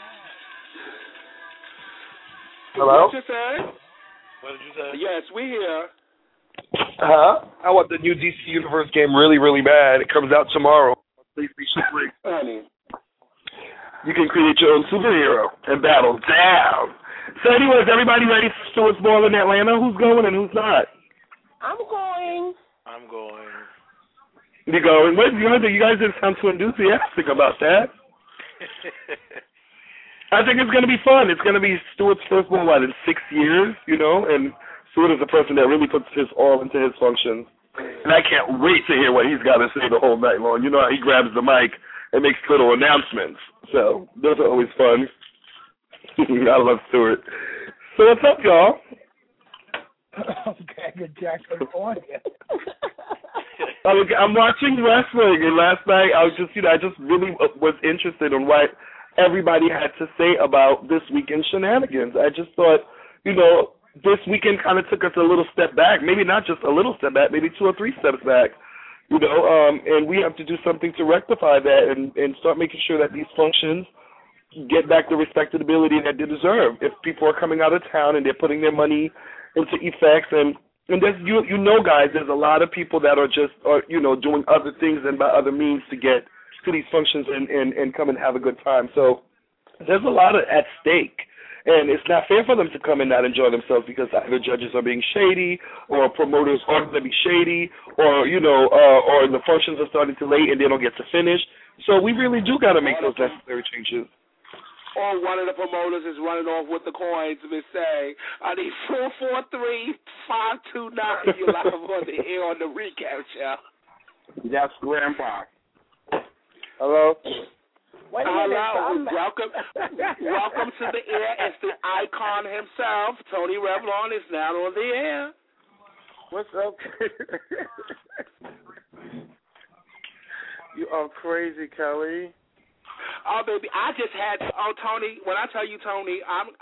Speaker 10: Hello?
Speaker 1: What you say?
Speaker 4: What did you say?
Speaker 1: Yes, we here.
Speaker 10: Huh? I want the new DC Universe game really, really bad. It comes out tomorrow.
Speaker 1: Honey.
Speaker 10: You can create your own superhero and battle down. So anyways, everybody ready for Stuart's Ball in Atlanta? Who's going and who's not?
Speaker 9: I'm going.
Speaker 4: I'm going.
Speaker 10: You going? What? You guys didn't sound too enthusiastic about that. I think it's going to be fun. It's going to be Stuart's first ball, in 6 years, and Stuart is a person that really puts his all into his functions. And I can't wait to hear what he's got to say the whole night long. You know how he grabs the mic and makes little announcements. So those are always fun. I love Stuart. So what's up, y'all?
Speaker 11: Okay, Jack, California.
Speaker 10: I'm watching wrestling, and last night I just really was interested in what everybody had to say about this weekend's shenanigans. I just thought, this weekend kind of took us a little step back, maybe not just a little step back, maybe 2 or 3 steps back, and we have to do something to rectify that and start making sure that these functions get back the respectability that they deserve. If people are coming out of town and they're putting their money into effects and there's, guys, there's a lot of people that are just, doing other things and by other means to get to these functions and come and have a good time. So there's a lot at stake. And it's not fair for them to come and not enjoy themselves because either judges are being shady or promoters are going to be shady or the functions are starting too late and they don't get to finish. So we really do got to make those necessary changes.
Speaker 1: Or one of the promoters is running off with the coins, Miss Say. I need 443-529. You're live on the air on the recap, y'all.
Speaker 8: That's Grandpa.
Speaker 10: Hello?
Speaker 1: Hello. Welcome to the air. It's the icon himself. Tony Revlon is now on the air.
Speaker 8: What's up? You are crazy, Kelly.
Speaker 1: Oh, baby, I just had. Tony. When I tell you, Tony,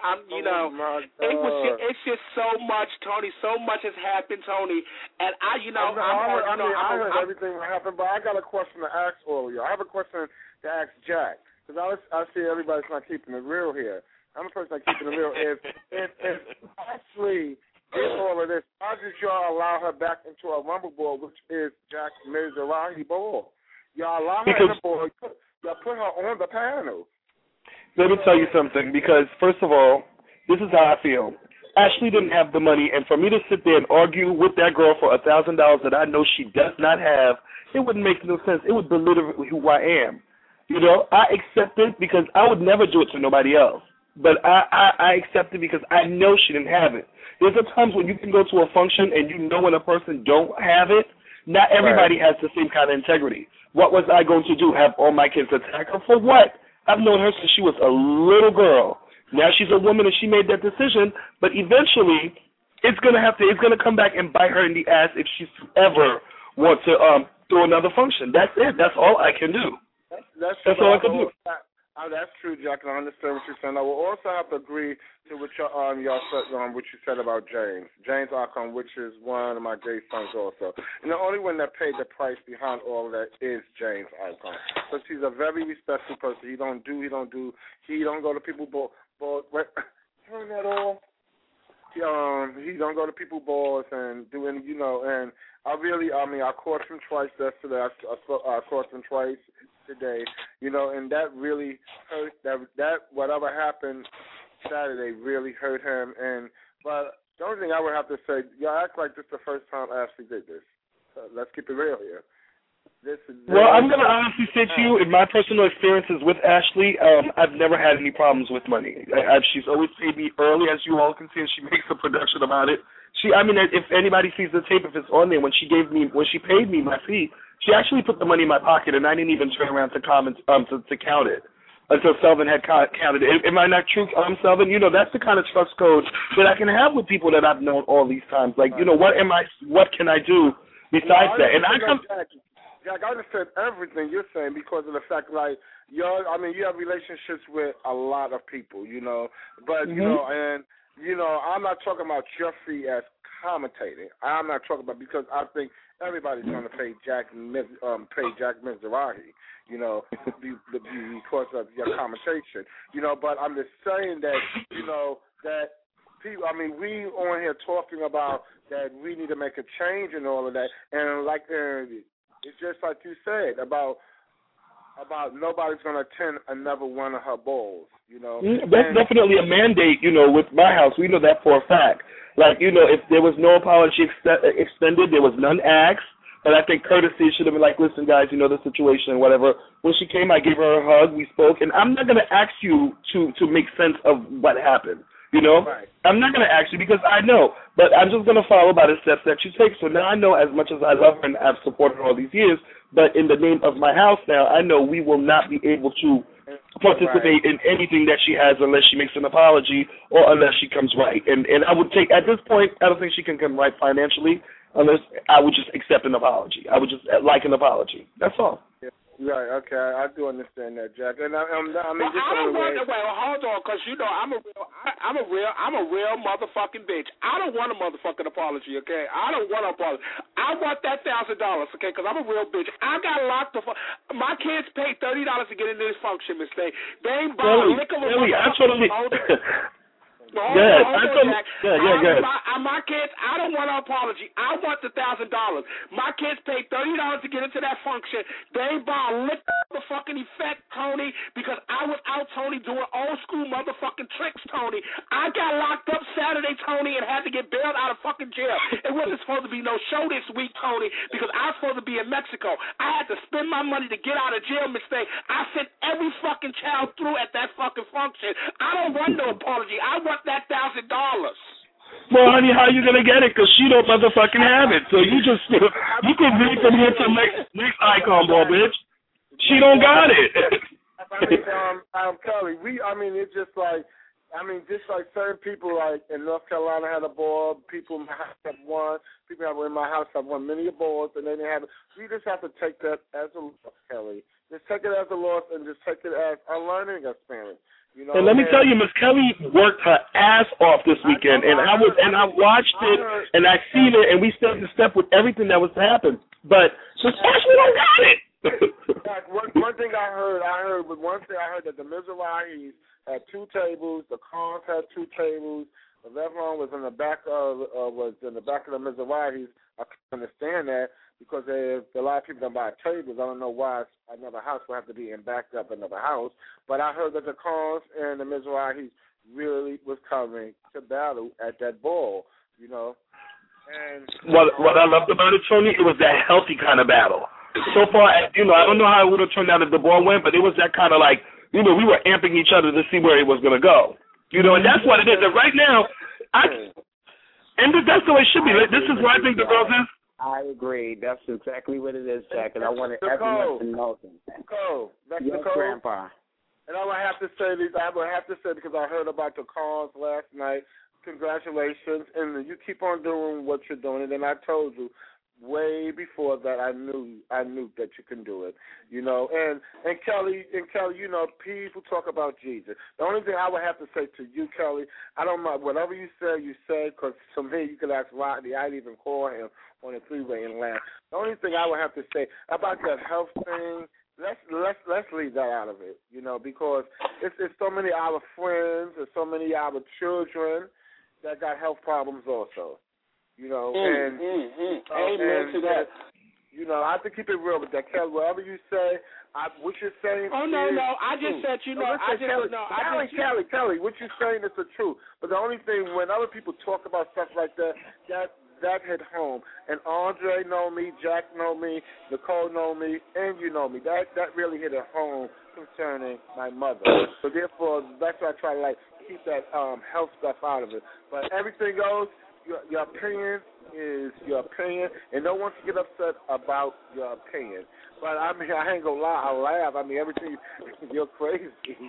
Speaker 1: it's just so much, Tony. So much has happened, Tony, and I
Speaker 8: heard everything that happened, but I got a question to ask all of you. I have a question to ask Jack because I see everybody's not keeping it real here. I'm the person not keeping it real. If Ashley did all of this, how did y'all allow her back into a Rumble Ball, which is Jack's Mizrahi Ball? Y'all allow her in the ball. Y'all put her on the panel.
Speaker 10: Let me tell you something, because first of all, this is how I feel. Ashley didn't have the money, and for me to sit there and argue with that girl for $1,000 that I know she does not have, it wouldn't make no sense. It would belittle who I am. I accept it because I would never do it to nobody else. But I accept it because I know she didn't have it. There's times when you can go to a function and when a person don't have it, not everybody has the same kind of integrity. What was I going to do? Have all my kids attack her? For what? I've known her since she was a little girl. Now she's a woman and she made that decision, but eventually it's gonna come back and bite her in the ass if she ever wants to do another function. That's it. That's all I can do. That's all I can do.
Speaker 8: That's true, Jack, and I understand what you're saying. I will also have to agree to what y'all said, what you said about James Archon, which is one of my gay sons also. And the only one that paid the price behind all of that is James Archon. Because he's a very respectful person. He don't go to people turn that off. He don't go to people balls and do any, and I caught him twice yesterday. I caught him twice today, and that really hurt. That whatever happened Saturday really hurt him. But the only thing I would have to say, y'all act like this is the first time Ashley did this. Let's keep it real here.
Speaker 10: Well, I'm going to honestly say to you, in my personal experiences with Ashley, I've never had any problems with money. She's always paid me early, as you all can see, and she makes a production about it. If anybody sees the tape, if it's on there, when she paid me my fee, she actually put the money in my pocket, and I didn't even turn around to comment to count it. until Selvin had counted it. Am I not true, Selvin? You know, that's the kind of trust code that I can have with people that I've known all these times. Like, you know, what can I do besides that? And
Speaker 8: Jack, I understand everything you're saying because of the fact, like, you have relationships with a lot of people, you know, but, you know, and, you know, I'm not talking about Jeffrey as commentating. I'm not talking about, because I think everybody's going to pay Jack Mizrahi, you know, because of your commentation, you know, but I'm just saying that, you know, that people, I mean, we on here talking about that we need to make a change and all of that, and like, it's just like you said about nobody's going to attend another one of her balls, you know.
Speaker 10: That's definitely a mandate, you know, with my house. We know that for a fact. Like, you know, if there was no apology extended, there was none asked. But I think courtesy should have been like, listen, guys, you know the situation and whatever. When she came, I gave her a hug. We spoke. And I'm not going to ask you to make sense of what happened, you know. Right. I'm not going to ask you because I know. But I'm just going to follow by the steps that you take. So now I know, as much as I love her and I've supported her all these years, but in the name of my house now, I know we will not be able to participate in anything that she has unless she makes an apology or unless she comes right. And I would take, at this point, I don't think she can come right financially unless I would just accept an apology. I would just like an apology. That's all.
Speaker 8: Yeah. Right, okay, I do understand that, Jack. And I mean, just
Speaker 1: I don't want to. Well, hold on, because you know I'm a real motherfucking bitch. I don't want a motherfucking apology, okay? I don't want an apology. I want that $1,000, okay? Because I'm a real bitch. I got locked up. My kids paid $30 to get into this function, Miss Day. They ain't buying a lick of a My kids, I don't want an apology. I want the $1,000. My kids paid $30 to get into that function. They ain't buy a lick of the fucking effect, Tony, because I was out, Tony, doing old school motherfucking tricks, Tony. I got locked up Saturday, Tony, and had to get bailed out of fucking jail. It wasn't supposed to be no show this week, Tony, because I was supposed to be in Mexico. I had to spend my money to get out of jail, mistake. I sent every fucking child through at that fucking function. I don't want no apology. I want that $1,000.
Speaker 10: Well, honey, how you gonna get it? Because she don't motherfucking have it. So you just you can read from here to next icon ball, bitch. She don't got it.
Speaker 8: Kelly, it's just like, just like certain people, like in North Carolina had a ball, people in my house have won, people in my house have won many balls, and they didn't have it. We just have to take that as a loss, Kelly. Just take it as a loss and just take it as a learning experience. You know,
Speaker 10: and let me tell you, Miss Kelly worked her ass off this weekend, and I watched it, and I seen it, and we stayed in step with everything that was to happen. But just Ashley don't got it.
Speaker 8: one thing I heard that the Mizrahis had 2 tables, the Khans had 2 tables, the Levron was in the back of the Mizrahis. I can understand that because a lot of people don't buy tables. I don't know why another house will have to be in backed up another house. But I heard that the Khans and the Mizrahis really was coming to battle at that ball, you know. And
Speaker 10: what I loved about it, Tony, it was that healthy kind of battle. So far, you know, I don't know how it would have turned out if the ball went, but it was that kind of like, you know, we were amping each other to see where it was going to go. You know, and that's what it is. And right now, that's the way it should be. This is where I think the girls is.
Speaker 7: I agree. That's exactly what it is, Jack, and I wanted everyone to know that.
Speaker 8: That's
Speaker 7: yes,
Speaker 8: the code.
Speaker 7: Grandpa.
Speaker 8: And I would have to say this. I would have to say because I heard about the calls last night. Congratulations, and you keep on doing what you're doing. And then I told you way before that I knew that you can do it. You know, and Kelly, you know, people talk about Jesus. The only thing I would have to say to you, Kelly, I don't know, whatever you say, because to me, you could ask Rodney. I'd even call him on a 3-way and laugh. The only thing I would have to say about that health thing, let's leave that out of it, you know, because it's so many of our friends and so many of our children that got health problems also, you know.
Speaker 1: Amen to that.
Speaker 8: You know, I have to keep it real with that, Kelly. Whatever you say, what you're saying.
Speaker 1: Oh no, I just said, you know,
Speaker 8: Kelly, what you're saying is the truth. But the only thing when other people talk about stuff like that hit home. And Andre know me, Jack know me, Nicole know me, and you know me. That really hit at home concerning my mother. So therefore, that's why I try to keep that health stuff out of it. But everything goes. Your opinion is your opinion, and no one should get upset about your opinion. But I mean, I ain't gonna lie, I laugh. I mean, everything you're crazy.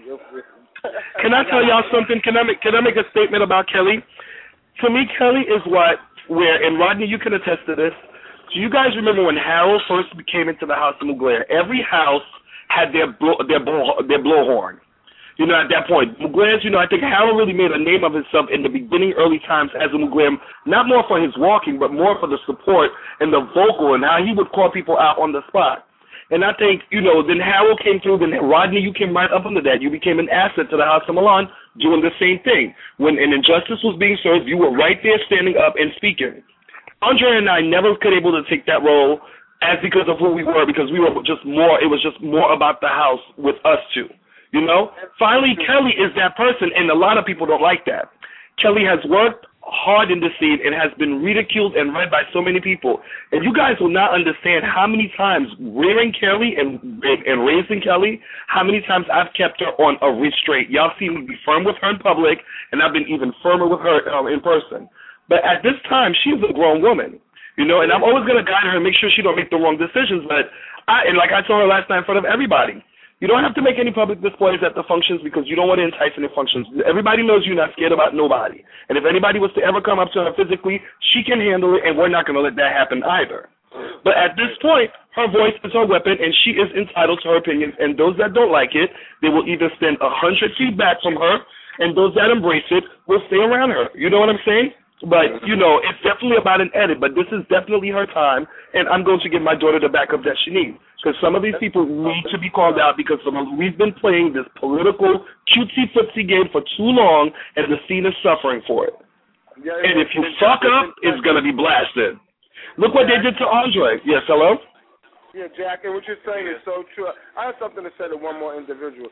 Speaker 12: Can I tell y'all something? Can I make a statement about Kelly? To me, Kelly is and Rodney, you can attest to this. Do you guys remember when Harold first came into the house of Mugler? Every house had their blowhorn. You know, at that point, Mugler's, I think Harold really made a name of himself in the beginning, early times as a Mugler, not more for his walking, but more for the support and the vocal and how he would call people out on the spot. And I think, then Harold came through, then Rodney, you came right up under that. You became an asset to the House of Milan doing the same thing. When an injustice was being served, you were right there standing up and speaking. Andre and I never could able to take that role because of who we were, because we were it was just more about the house with us two. Finally, Kelly is that person, and a lot of people don't like that. Kelly has worked hard in the scene and has been ridiculed and read by so many people. And you guys will not understand how many times rearing Kelly and raising Kelly, how many times I've kept her on a restraint. Y'all see me be firm with her in public, and I've been even firmer with her in person. But at this time, she's a grown woman, and I'm always going to guide her and make sure she don't make the wrong decisions. But like I told her last night in front of everybody, you don't have to make any public displays at the functions because you don't want to entice any functions. Everybody knows you're not scared about nobody. And if anybody was to ever come up to her physically, she can handle it, and we're not going to let that happen either. But at this point, her voice is her weapon, and she is entitled to her opinions. And those that don't like it, they will either stand 100 feet back from her, and those that embrace it will stay around her. You know what I'm saying? But, it's definitely about an edit, but this is definitely her time, and I'm going to give my daughter the backup that she needs. Because some of these people need to be called out because we've been playing this political cutesy-footsie game for too long, and the scene is suffering for it. And if you fuck up, it's going to be blasted. Look what they did to Andre. Yes, hello?
Speaker 8: Yeah, Jack, and what you're saying is so true. I have something to say to one more individual.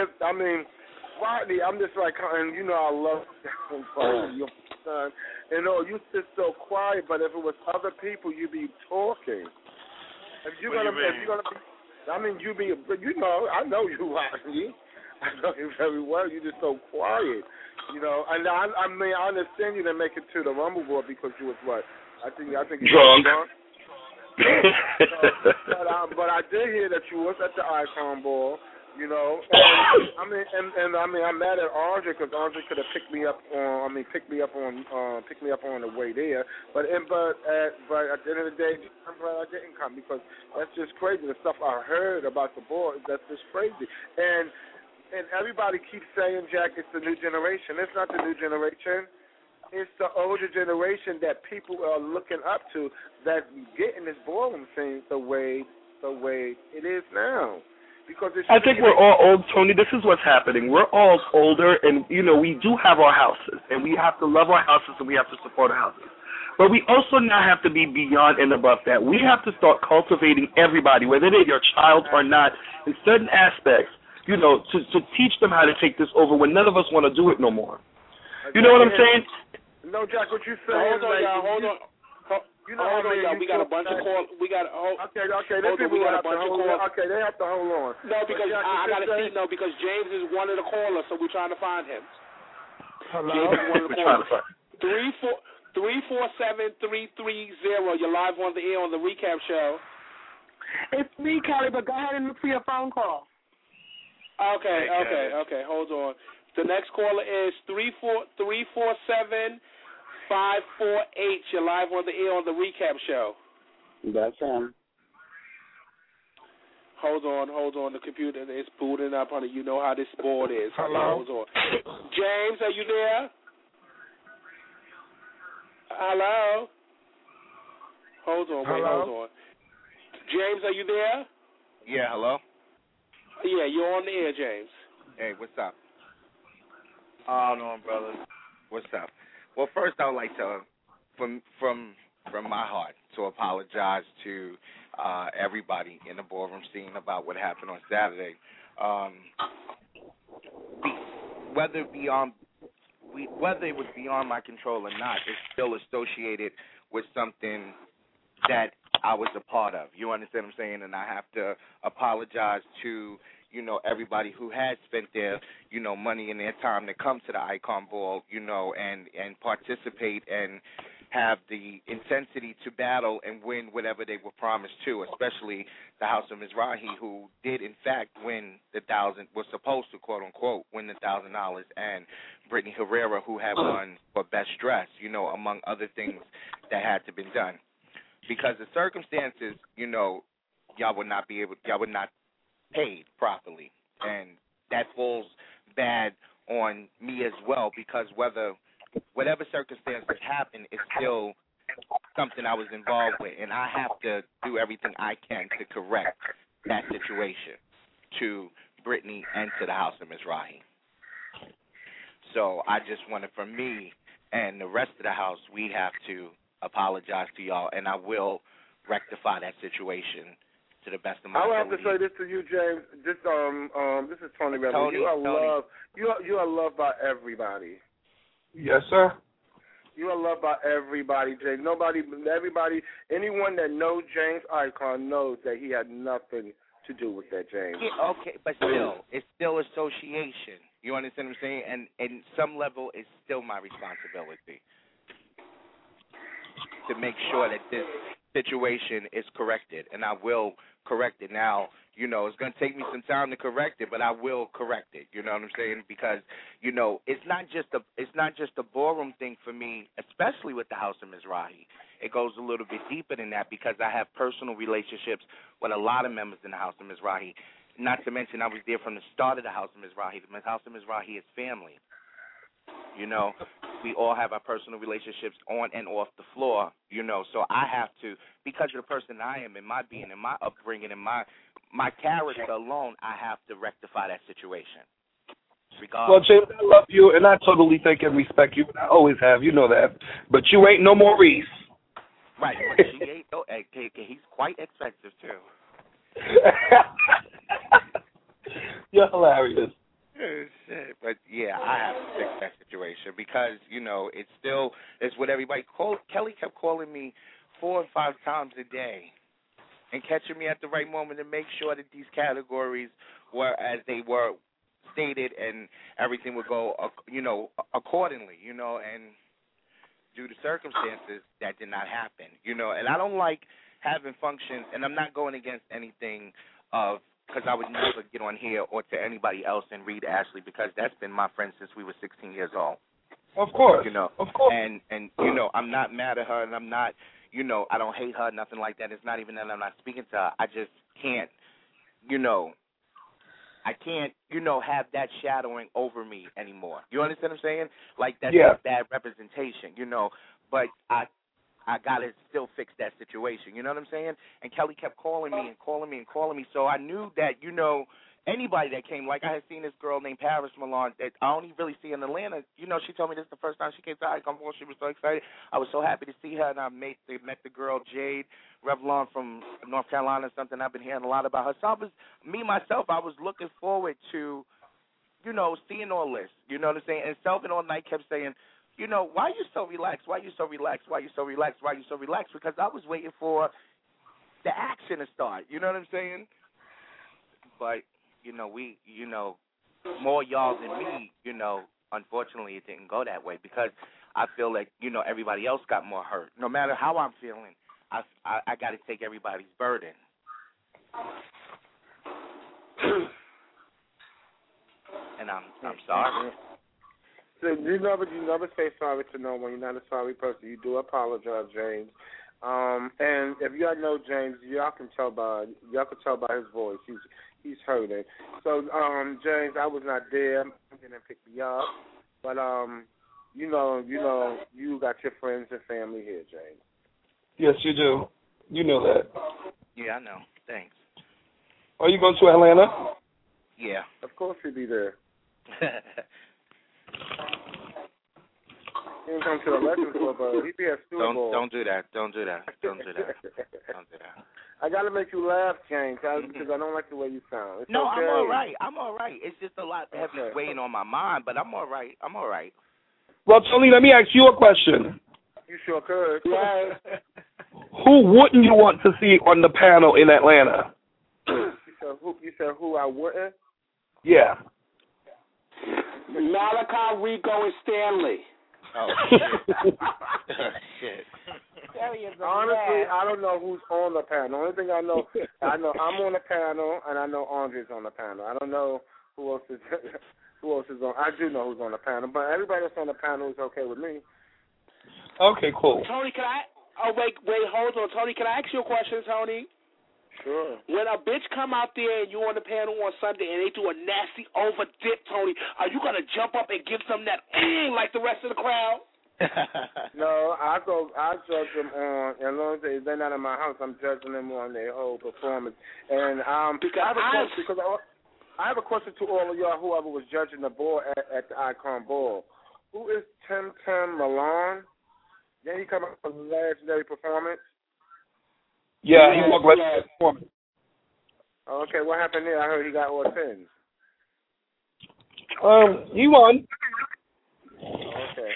Speaker 8: Rodney, I'm just like, and I love your son. You sit so quiet, but if it was other people, you'd be talking. If you're gonna be, you be, I know you, Rodney. I know you very well. You're just so quiet, And I understand you didn't make it to the Rumble board because you was what? I think you
Speaker 12: drunk.
Speaker 8: But I did hear that you was at the Icon Ball. And I'm mad at Andre because Andre could have picked me up on the way there. But at the end of the day, I'm glad I didn't come because that's just crazy. The stuff I heard about the board, that's just crazy. And everybody keeps saying, Jack, it's the new generation. It's not the new generation. It's the older generation that people are looking up to that's getting this ballroom thing the way it is now.
Speaker 12: I think we're all old, Tony. This is what's happening. We're all older, and, we do have our houses, and we have to love our houses, and we have to support our houses. But we also now have to be beyond and above that. We have to start cultivating everybody, whether they're your child or not, in certain aspects, to teach them how to take this over when none of us want to do it no more. You know what I'm saying?
Speaker 8: No, Jack, what you're saying
Speaker 1: hold on. Hold on, y'all. We got a bunch of calls. We got
Speaker 8: Okay.
Speaker 1: We got a bunch of calls.
Speaker 8: Okay, they have to hold on.
Speaker 1: No, because I gotta see. No, because James is one of the callers, so we're trying to find him.
Speaker 8: Hello.
Speaker 1: James is one of the callers. 347-330. You're live on the air on the recap show.
Speaker 9: It's me, Kelly. But go ahead and look for your phone call.
Speaker 1: Okay. Hold on. The next caller is 347-548. You're live on the air on the recap show.
Speaker 5: That's him.
Speaker 1: Hold on. The computer is booting up, honey. You know how this board is.
Speaker 8: Hello.
Speaker 1: Hold on. James, are you there? Hello. Hold on. James, are you there?
Speaker 13: Yeah. Hello.
Speaker 1: Yeah, you're on the air, James.
Speaker 13: Hey, what's up? Hold on, brother. What's up? Well, first I would like to, from my heart, to apologize to everybody in the ballroom scene about what happened on Saturday. Whether it was beyond my control or not, it's still associated with something that I was a part of. You understand what I'm saying? And I have to apologize to everybody who has spent their, money and their time to come to the Icon Ball, and participate and have the intensity to battle and win whatever they were promised to, especially the House of Mizrahi, who did in fact win the was supposed to quote unquote win the $1,000, and Brittany Herrera, who had won for best dress, among other things that had to be done. Because the circumstances, y'all would not paid properly, and that falls bad on me as well, because whatever circumstances happen is still something I was involved with, and I have to do everything I can to correct that situation to Brittany and to the House of Mizrahi. So I just wanted, from me and the rest of the house, we have to apologize to y'all, and I will rectify that situation to the best of my ability.
Speaker 8: I have to say this to you, James. This is Tony Rebel. You are loved by everybody.
Speaker 10: Yes, sir.
Speaker 8: You are loved by everybody, James. Anyone that knows James Icon knows that he had nothing to do with that, James.
Speaker 13: Yeah, okay, but still, it's still association. You understand what I'm saying? And some level, it's still my responsibility to make sure that this situation is corrected, and I will correct it. Now, it's going to take me some time to correct it, but I will correct it. You know what I'm saying? Because, it's not just a ballroom thing for me, especially with the House of Mizrahi. It goes a little bit deeper than that, because I have personal relationships with a lot of members in the House of Mizrahi. Not to mention, I was there from the start of the House of Mizrahi. The House of Mizrahi is family. We all have our personal relationships on and off the floor, so I have to, because of the person I am and my being and my upbringing and my character alone, I have to rectify that situation.
Speaker 10: Well, James, I love you, and I totally think and respect you, and I always have, you know that. But you ain't no more Reese.
Speaker 13: Right, but she ain't, he's quite expensive, too.
Speaker 10: You're hilarious.
Speaker 13: But yeah, I have to fix that situation, because it's what everybody Kelly kept calling me 4 or 5 times a day and catching me at the right moment to make sure that these categories were as they were stated and everything would go accordingly, and due to circumstances that did not happen, and I don't like having functions, and I'm not going against anything because I would never get on here or to anybody else and Reed Ashley, because that's been my friend since we were 16 years old.
Speaker 10: Of course.
Speaker 13: Of course. And I'm not mad at her, and I'm not, I don't hate her, nothing like that. It's not even that I'm not speaking to her. I just can't, I can't, have that shadowing over me anymore. You understand what I'm saying? Like, that's a bad representation, but I got to still fix that situation. You know what I'm saying? And Kelly kept calling me and calling me and calling me. So I knew that, anybody that came, like I had seen this girl named Paris Milan that I only really see in Atlanta. She told me this the first time she came to Icon Ball. She was so excited. I was so happy to see her, and I met the girl Jade Revlon from North Carolina, something I've been hearing a lot about her. So I was looking forward to, seeing all this. You know what I'm saying? And Selvin all night kept saying, why are you so relaxed? Why are you so relaxed? Why are you so relaxed? Why are you so relaxed? Because I was waiting for the action to start. You know what I'm saying? But, more y'all than me, unfortunately it didn't go that way, because I feel like, everybody else got more hurt. No matter how I'm feeling, I got to take everybody's burden. And I'm sorry.
Speaker 8: So you never say sorry to no one. You're not a sorry person. You do apologize, James. And if y'all know James, y'all can tell by his voice. He's hurting. So James, I was not there. I didn't pick me up, but you got your friends and family here, James.
Speaker 10: Yes, you do. You know that.
Speaker 13: Yeah, I know. Thanks.
Speaker 10: Are you going to Atlanta?
Speaker 13: Yeah.
Speaker 8: Of course he'll be there. He didn't come to the Legends Club, but he'd be at Super Bowl.
Speaker 13: Don't do that. Don't do that.
Speaker 8: I got to make you laugh, James, because I don't like the way you sound. It's
Speaker 13: no,
Speaker 8: okay.
Speaker 13: I'm all right. It's just a lot heavy weighing on my mind, but I'm all right.
Speaker 10: Well, Tony, let me ask you a question.
Speaker 8: You sure could. Right.
Speaker 10: Who wouldn't you want to see on the panel in Atlanta?
Speaker 8: You said who I wouldn't?
Speaker 10: Yeah.
Speaker 1: Malachi, Rico, and Stanley.
Speaker 13: Oh, shit.
Speaker 8: Honestly, I don't know who's on the panel. The only thing I know I'm on the panel, and I know Andre's on the panel. I don't know who else is on. I do know who's on the panel, but everybody that's on the panel is okay with me.
Speaker 10: Okay, cool.
Speaker 1: Tony, can I? Oh, wait, hold on, Tony. Can I ask you a question, Tony?
Speaker 8: Sure.
Speaker 1: When a bitch come out there and you on the panel on Sunday and they do a nasty over dip, Tony, are you gonna jump up and give them that like the rest of the crowd?
Speaker 8: No, I judge them on, as long as they're not in my house, I'm judging them on their whole performance. And I have a question to all of y'all, whoever was judging the ball at the Icon Ball. Who is Tim Milan? Did he come up with a legendary performance?
Speaker 10: Yeah, he walked legendary performance.
Speaker 8: Okay, what happened there? I heard he got all 10s.
Speaker 10: He won.
Speaker 8: Okay.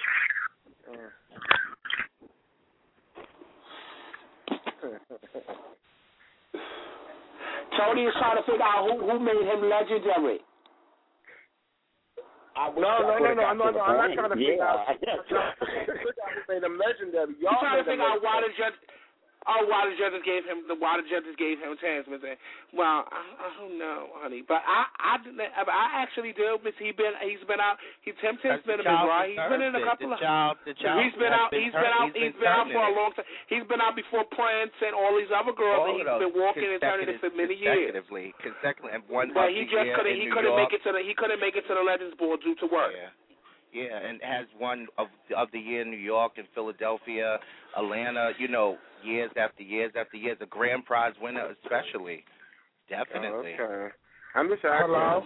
Speaker 1: Tony is trying to figure out who made him legendary.
Speaker 8: No, I'm not trying to figure out who made him legendary. Y'all
Speaker 1: trying to figure out why the judges gave him 10s. Well, I don't know, honey, but I actually do. He's been out. Tim Tim's been a bit right. He's been in a couple of. He's been out for a long time. He's been out before Prince and all these other girls. And he's been walking and turning it for many years.
Speaker 13: Consecutively, and one.
Speaker 1: But he just couldn't. He couldn't make it to the Legends Ball due to work.
Speaker 13: Yeah, and has one of the year in New York and Philadelphia, Atlanta, years after years after years, a grand prize winner especially. Definitely.
Speaker 8: Okay. I'm just asking.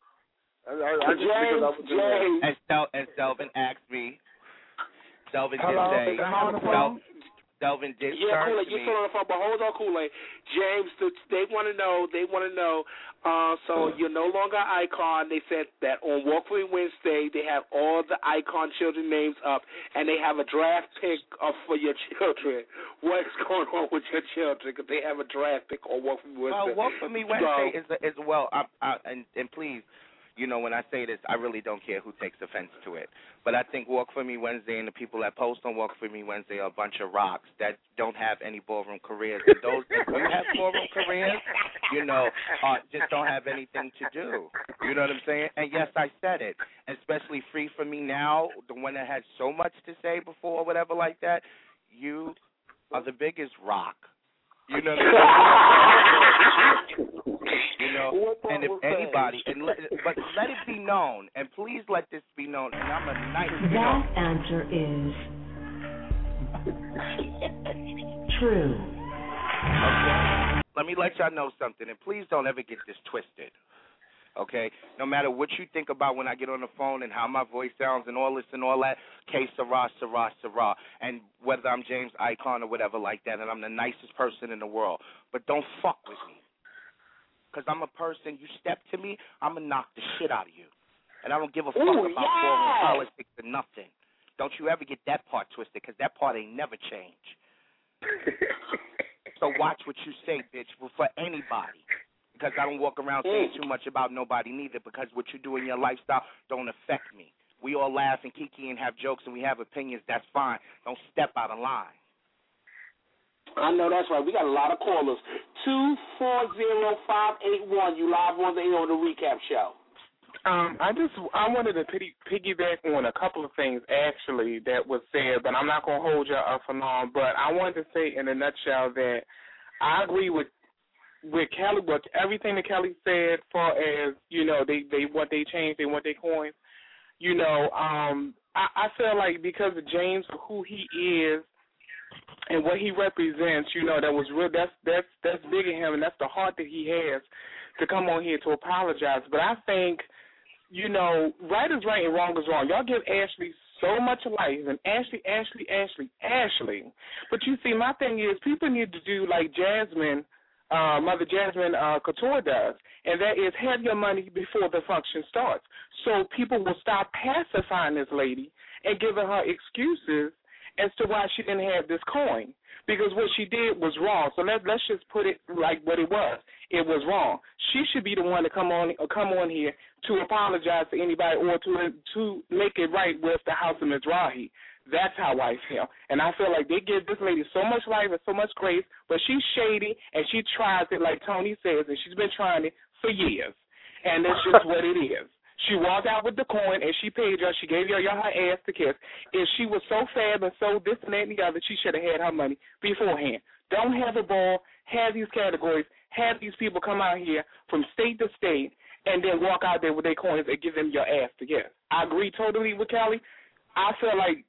Speaker 13: As Delvin asked me, Delvin did say, Delvin did turn to me.
Speaker 1: You're still on the phone, but hold on, Kool-Aid. James, they want to know, so you're no longer Icon. They said that on Walk For Me Wednesday, they have all the Icon children names up, and they have a draft pick for your children. What's going on with your children? Because they have a draft pick on Walk For Me Wednesday.
Speaker 13: Walk For Me Wednesday is well, and please, when I say this, I really don't care who takes offense to it. But I think Walk For Me Wednesday and the people that post on Walk For Me Wednesday are a bunch of rocks that don't have any ballroom careers. And those that do have ballroom careers, just don't have anything to do. You know what I'm saying? And yes, I said it. Especially Free For Me Now, the one that had so much to say before or whatever like that. You are the biggest rock. You know what I'm saying? And if anybody, but let it be known, and please let this be known, and I'm a nice.
Speaker 14: That answer is true.
Speaker 13: Okay. Let me let y'all know something, and please don't ever get this twisted. Okay? No matter what you think about when I get on the phone and how my voice sounds and all this and all that, que sera, sera, sera, and whether I'm James Icon or whatever like that, and I'm the nicest person in the world. But don't fuck with me. Because I'm a person, you step to me, I'm going to knock the shit out of you. And I don't give a fuck about foreign politics or nothing. Don't you ever get that part twisted, because that part ain't never changed. So watch what you say, bitch, for anybody. Because I don't walk around saying too much about nobody neither, because what you do in your lifestyle don't affect me. We all laugh and kiki and have jokes and we have opinions, that's fine. Don't step out of line.
Speaker 1: I know that's right. We got a lot of callers. 240-581. You live on the recap show.
Speaker 15: I wanted to piggyback on a couple of things actually that was said, but I'm not gonna hold you up for long. But I wanted to say in a nutshell that I agree with Kelly, with everything that Kelly said. Far as they want they change, they want their coins. I feel like because of James, who he is. And what he represents, that was real. That's big in him, and that's the heart that he has to come on here to apologize. But I think, right is right and wrong is wrong. Y'all give Ashley so much life, and Ashley. But you see, my thing is, people need to do like Jasmine, Mother Jasmine Couture does, and that is have your money before the function starts, so people will stop pacifying this lady and giving her excuses as to why she didn't have this coin. Because what she did was wrong. So let's just put it like what it was. It was wrong. She should be the one to come on here to apologize to anybody or to make it right with the House of Mizrahi. That's how I feel. And I feel like they give this lady so much life and so much grace, but she's shady and she tries it like Tony says, and she's been trying it for years. And that's just what it is. She walked out with the coin, and she paid y'all. She gave y'all her ass to kiss. If she was so fab and so this and that and the other, she should have had her money beforehand. Don't have a ball. Have these categories. Have these people come out here from state to state and then walk out there with their coins and give them your ass to kiss. I agree totally with Kelly. I feel like,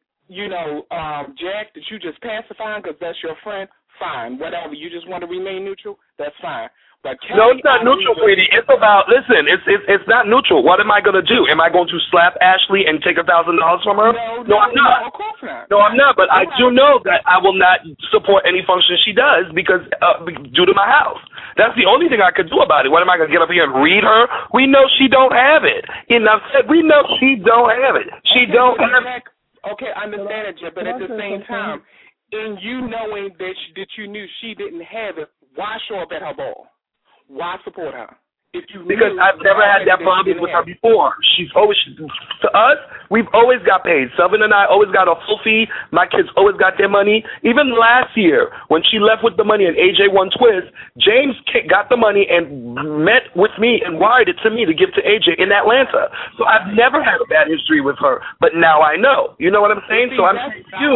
Speaker 15: Jack, that you just pacifying because that's your friend, fine. Whatever. You just want to remain neutral, that's fine. But Kelly,
Speaker 12: no, it's not neutral, sweetie. It's about, listen, it's not neutral. What am I going to do? Am I going to slap Ashley and take $1,000 from her? No, I'm not.
Speaker 15: No, of course not.
Speaker 12: No, I'm not. But I do know that I will not support any function she does because due to my house. That's the only thing I could do about it. What am I going to get up here and read her? We know she don't have it. Enough said. We know she don't have it. She don't have it.
Speaker 15: Okay, I understand it, Jeff, but at the same time, in you knowing that you knew she didn't have it, why show up at her ball? Why support her?
Speaker 12: Because I've never had that problem with her before. She's always, to us, we've always got paid. Selvin and I always got a full fee. My kids always got their money. Even last year, when she left with the money and AJ won Twist, James got the money and met with me and wired it to me to give to AJ in Atlanta. So I've never had a bad history with her, but now I know. You know what I'm saying? So I'm saying to you,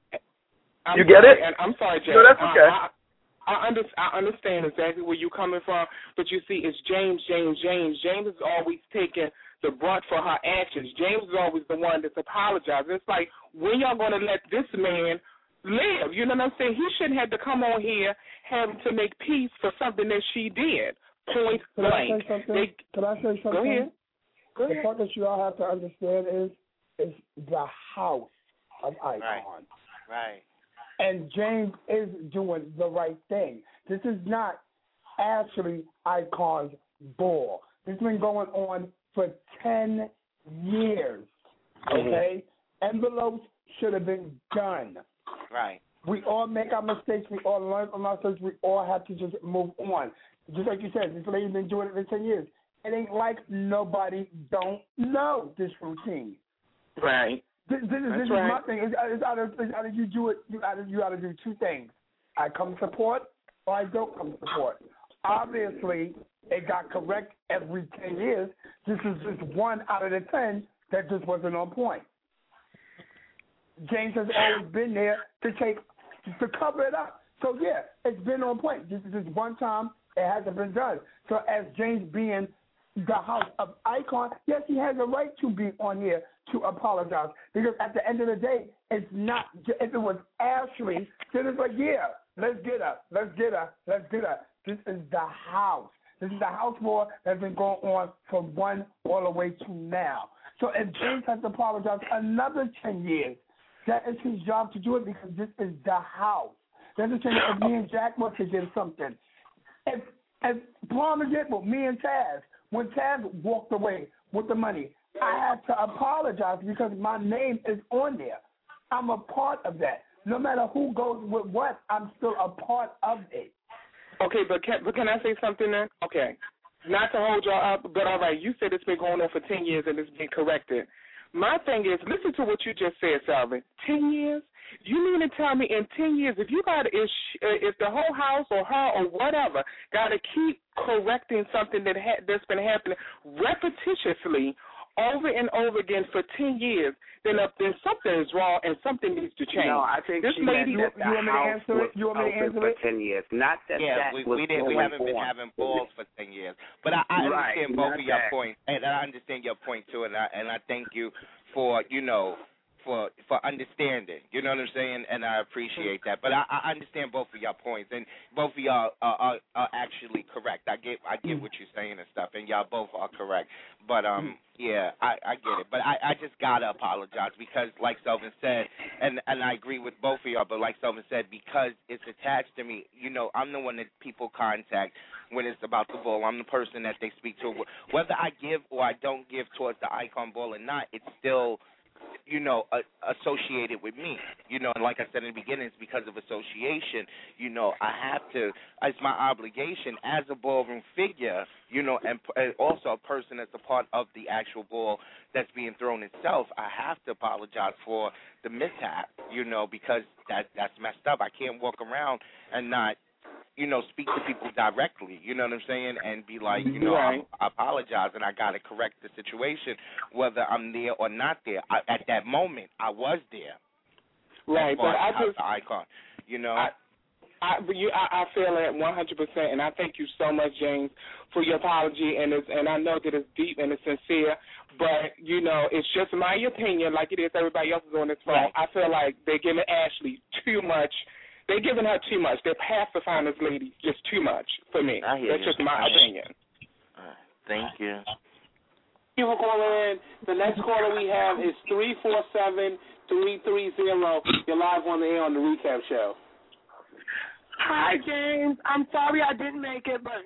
Speaker 12: you get it?
Speaker 15: I'm sorry, Jeff.
Speaker 12: No, that's okay.
Speaker 15: I understand exactly where you're coming from, but you see, it's James. James is always taking the brunt for her actions. James is always the one that's apologizing. It's like, when y'all going to let this man live? You know what I'm saying? He shouldn't have to come on here having to make peace for something that she did. Point blank.
Speaker 11: Can I say something?
Speaker 15: Go ahead.
Speaker 11: The part that you all have to understand is the house of Icon.
Speaker 13: Right.
Speaker 11: And James is doing the right thing. This is not actually Icon's ball. This has been going on for 10 years, okay? Envelopes should have been done.
Speaker 13: Right.
Speaker 11: We all make our mistakes. We all learn from our mistakes. We all have to just move on. Just like you said, this lady's been doing it for 10 years. It ain't like nobody don't know this routine.
Speaker 15: Right.
Speaker 11: This is my thing. It's either you do it. You either do two things. I come support or I don't come support. Obviously, it got correct every 10 years. This is just 1 out of the 10 that just wasn't on point. James has always been there to cover it up. So yeah, it's been on point. This is just one time it hasn't been done. So as James being the house of Icon, yes, he has a right to be on here to apologize. Because at the end of the day, it's not, if it was Ashley, then it's like, yeah, let's get her. This is the house. This is the house war that's been going on from 1 all the way to now. So if James has to apologize another 10 years, that is his job to do it because this is the house. That's the thing. If me and Jack want to get something, if Palmer did with me and Taz, when Taz walked away with the money, I had to apologize because my name is on there. I'm a part of that. No matter who goes with what, I'm still a part of it.
Speaker 15: Okay, but can I say something then? Okay. Not to hold y'all up, but all right, you said it's been going on for 10 years and it's been corrected. My thing is, listen to what you just said, Selvin. 10 years? You mean to tell me in 10 years, if the whole house or her or whatever got to keep correcting something that's been happening repetitiously over and over again for 10 years, then something is wrong and something needs to change.
Speaker 5: No, I think
Speaker 15: this lady.
Speaker 5: You want me to answer it? You want me to answer it? For 10 years, not that.
Speaker 13: Yeah, we haven't been having balls for 10 years. But I understand both of your points, and I understand your point too, and I thank you for for understanding. You know what I'm saying? And I appreciate that. But I understand both of y'all points, and both of y'all are actually correct. I get what you're saying and stuff, and y'all both are correct. But yeah, I get it. But I just gotta apologize because, like Selvin said, and I agree with both of y'all. But like Selvin said, because it's attached to me, you know, I'm the one that people contact when it's about the ball. I'm the person that they speak to. Whether I give or I don't give towards the Icon ball or not, it's still associated with me. And like I said in the beginning, it's because of association. I have to, it's my obligation as a ballroom figure, and also a person that's a part of the actual ball that's being thrown itself. I have to apologize for the mishap, because that's messed up. I can't walk around and not, speak to people directly, you know what I'm saying, and be like, I apologize and I got to correct the situation, whether I'm there or not there. At that moment, I was there.
Speaker 15: Right, but I just,
Speaker 13: the icon,
Speaker 15: I feel that 100%, and I thank you so much, James, for your apology, and I know that it's deep and it's sincere, but, it's just my opinion, like it is everybody else's on this phone. Right. I feel like they're giving Ashley too much. They're giving her too much. They're pacifying this lady just too much for me. That's just my opinion.
Speaker 13: Thank you.
Speaker 1: Thank you for calling in. The next caller we have is 347-330. You're live on the air on the Recap Show.
Speaker 11: Hi, James. I'm sorry I didn't make it, but,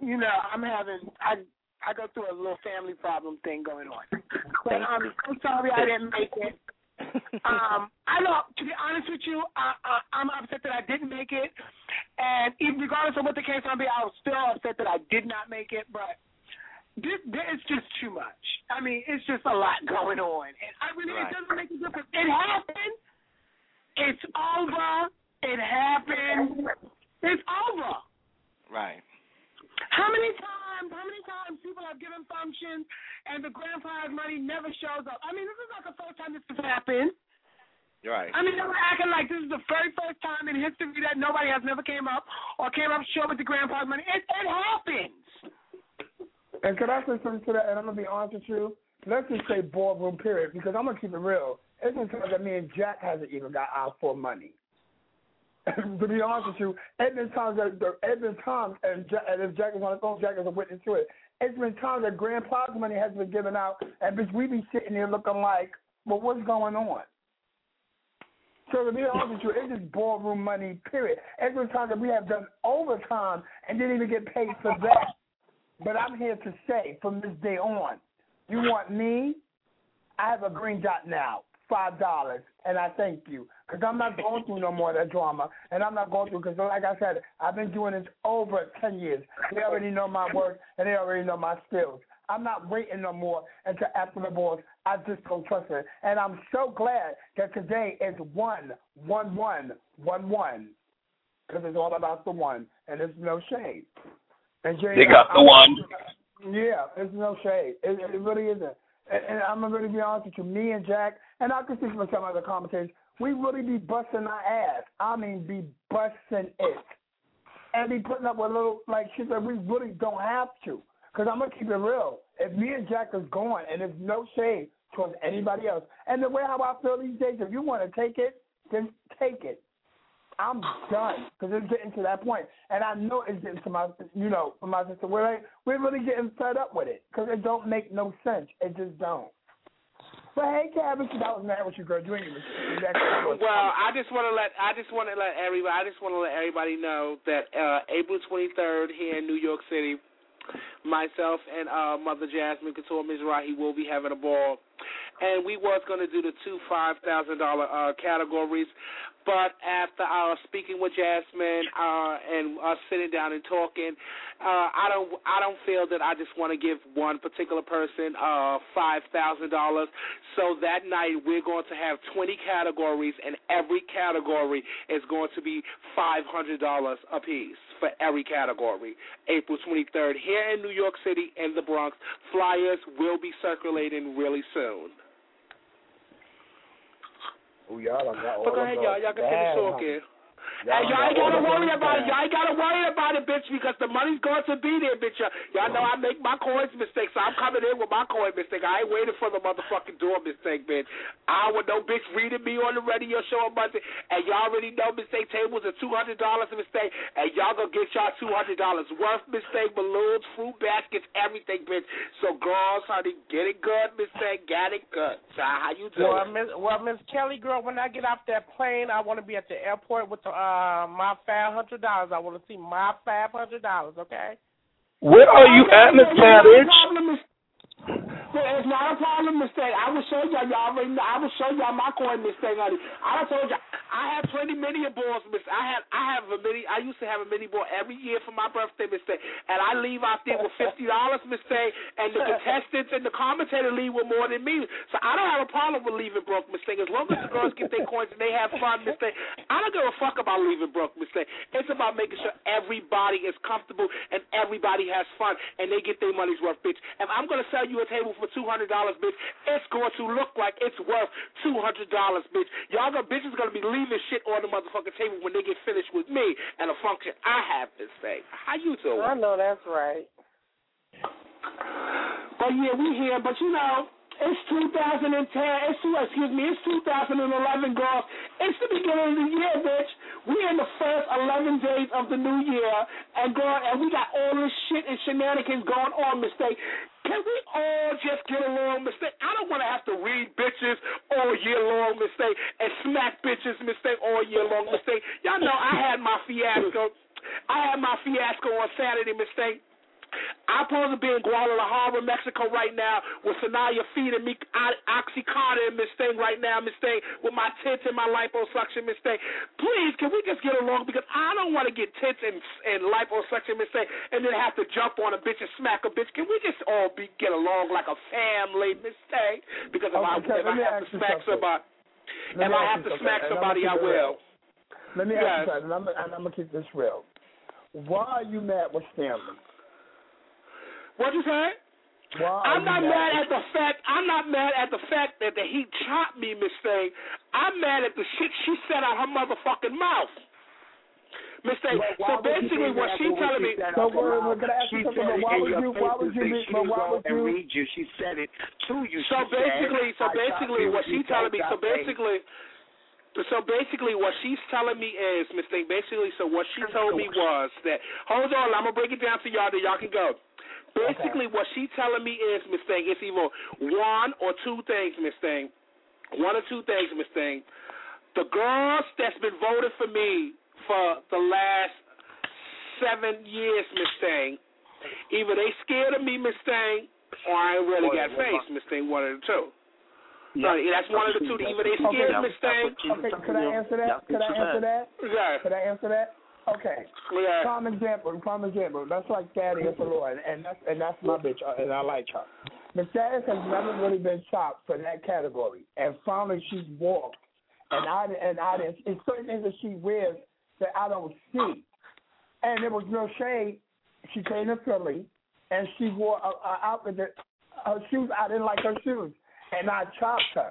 Speaker 11: I go through a little family problem thing going on. But I'm sorry I didn't make it. I know, to be honest with you, I'm upset that I didn't make it, and even regardless of what the case might be, I was still upset that I did not make it, but it's just too much. I mean, it's just a lot going on, and it doesn't make a difference. It happened. It's over. It happened. It's over.
Speaker 13: Right.
Speaker 11: How many times people have given functions and the grand prize money never shows up? I mean, this is not the first time this has happened.
Speaker 13: Right.
Speaker 11: I mean, they were acting like this is the very first time in history that nobody has never came up short with the grand prize money. It happens. And could I say something to that? And I'm going to be honest with you. Let's just say ballroom period, because I'm going to keep it real. It's been times that me and Jack hasn't even got out for money. To be honest with you, it's been times, and if Jack is on the phone, Jack is a witness to it. It's been times that grand prize money has been given out, and we be sitting here looking like, well, what's going on? So to be honest with you, it's just ballroom money, period. It's been times that we have done overtime and didn't even get paid for that. But I'm here to say, from this day on, you want me? I have a green dot now, $5, and I thank you. Because I'm not going through no more of that drama, and I'm not going through, because like I said, I've been doing this over 10 years. They already know my work, and they already know my skills. I'm not waiting no more until after the board. I just don't trust it. And I'm so glad that today is 1-1-1-1, because it's all about the one, and there's no shade. And Jay,
Speaker 12: they got the one.
Speaker 11: Yeah, there's no shade. It really isn't. And I'm going to really be honest with you, me and Jack, and I can speak for some other commentators, we really be busting our ass. I mean, be busting it. And be putting up with a little, like she said, we really don't have to. Because I'm going to keep it real. If me and Jack is going, and there's no shade towards anybody else, and the way how I feel these days, if you want to take it, then take it. I'm done, because it's getting to that point. And I know it's getting to my, for my sister. We're really getting fed up with it, because it don't make no sense. It just don't. But hey, Kevin, that was mad with you, girl. You ain't even.
Speaker 1: Well, I just want to let everybody know that April 23rd here in New York City, myself and Mother Jasmine Couture Mizrahi will be having a ball, and we was going to do the two $5,000 categories. But after speaking with Jasmine and us sitting down and talking, I don't feel that I just want to give one particular person $5,000. So that night we're going to have 20 categories, and every category is going to be $500 apiece for every category. April 23rd here in New York City in the Bronx. Flyers will be circulating really soon.
Speaker 10: Oh, y'all got
Speaker 1: all go ahead, y'all can finish talking. Hey, y'all ain't got to worry about it. Y'all ain't got to worry about it, bitch, because the money's going to be there, bitch. Y'all know I make my coins mistakes, so I'm coming in with my coin mistake. I ain't waiting for the motherfucking door mistake, bitch. I would know, bitch, reading me on the radio show on Monday, and y'all already know mistake tables are $200 a mistake, and y'all going to get y'all $200 worth mistake, balloons, fruit baskets, everything, bitch. So, girls, honey, get it good, mistake, got it good. So, how you doing?
Speaker 9: Well, Miss Kelly, girl, when I get off that plane, I want to be at the airport with the my $500. I want to see my $500, okay?
Speaker 12: Where are you at, Miss Cabbage?
Speaker 11: It's not a problem, mistake. I will show y'all. Y'all already know. I will show y'all my coin, mistake, honey. I told y'all. I have 20 mini balls, mistake. I have a mini. I used to have a mini ball every year for my birthday, mistake. And I leave out there with $50, mistake. And the contestants and the commentator leave with more than me. So I don't have a problem with leaving broke, mistake. As long as the girls get their coins and they have fun, mistake. I don't give a fuck about leaving broke, mistake. It's about making sure everybody is comfortable and everybody has fun and they get their money's worth, bitch. If I'm gonna sell you a table for $200, bitch, it's going to look like it's worth $200, bitch. Y'all bitches gonna be leaving shit on the motherfucking table when they get finished with me and a function I have to say. How you doing?
Speaker 9: I know that's right.
Speaker 11: But yeah, we here. But you know, it's 2010. It's 2011, girls. It's the beginning of the year, bitch. We in the first 11 days of the new year, and girl, and we got all this shit and shenanigans going on, mistake. Can we all just get along, mistake? I don't want to have to read bitches all year long, mistake, and smack bitches, mistake, all year long, mistake. Y'all know I had my fiasco. On Saturday, mistake. I'm supposed to be in Guadalajara, Mexico right now with Sanaya feeding me Oxycontin, Miss Thing, right now, Miss Thing, with my tits and my liposuction, Miss Thing. Please, can we just get along? Because I don't want to get tits and liposuction, Miss Thing, and then have to jump on a bitch and smack a bitch. Can we just all get along like a family, Miss Thing? Because if I have to smack somebody, I will. Let me ask you something, and I'm going to keep this real. Why are you mad with Stanley?
Speaker 1: What you say? I'm not mad at the fact that he chopped me, Miss Thing. I'm mad at the shit she said out her motherfucking mouth. Miss Thing. So basically what she telling me.
Speaker 11: She said it in your face to go and read you. She said it to you.
Speaker 1: So basically what she telling me, So basically what she's telling me is, Miss Thing, what she told me was that, hold on, I'm going to break it down to y'all that y'all can go. Basically, what she telling me is, Miss Thing, it's either one or two things, Miss Thing. The girls that's been voted for me for the last 7 years, Miss Thing, either they scared of me, Miss Thing, or I ain't really got face, Miss Thing, one of the two. Yeah. So that's one of the two. Either they scared of Miss Thing.
Speaker 11: Okay, could I answer that?
Speaker 1: Yeah.
Speaker 11: Could I answer that? Okay.
Speaker 1: Yeah.
Speaker 11: Prime example. That's like Thaddeus and Lord, and that's my bitch, and I like her. But Thaddeus has never really been chopped for that category, and finally she's walked, and I didn't. It's certain things that she wears that I don't see, and there was no shade. She came to Philly, and she wore a outfit that her shoes. I didn't like her shoes, and I chopped her.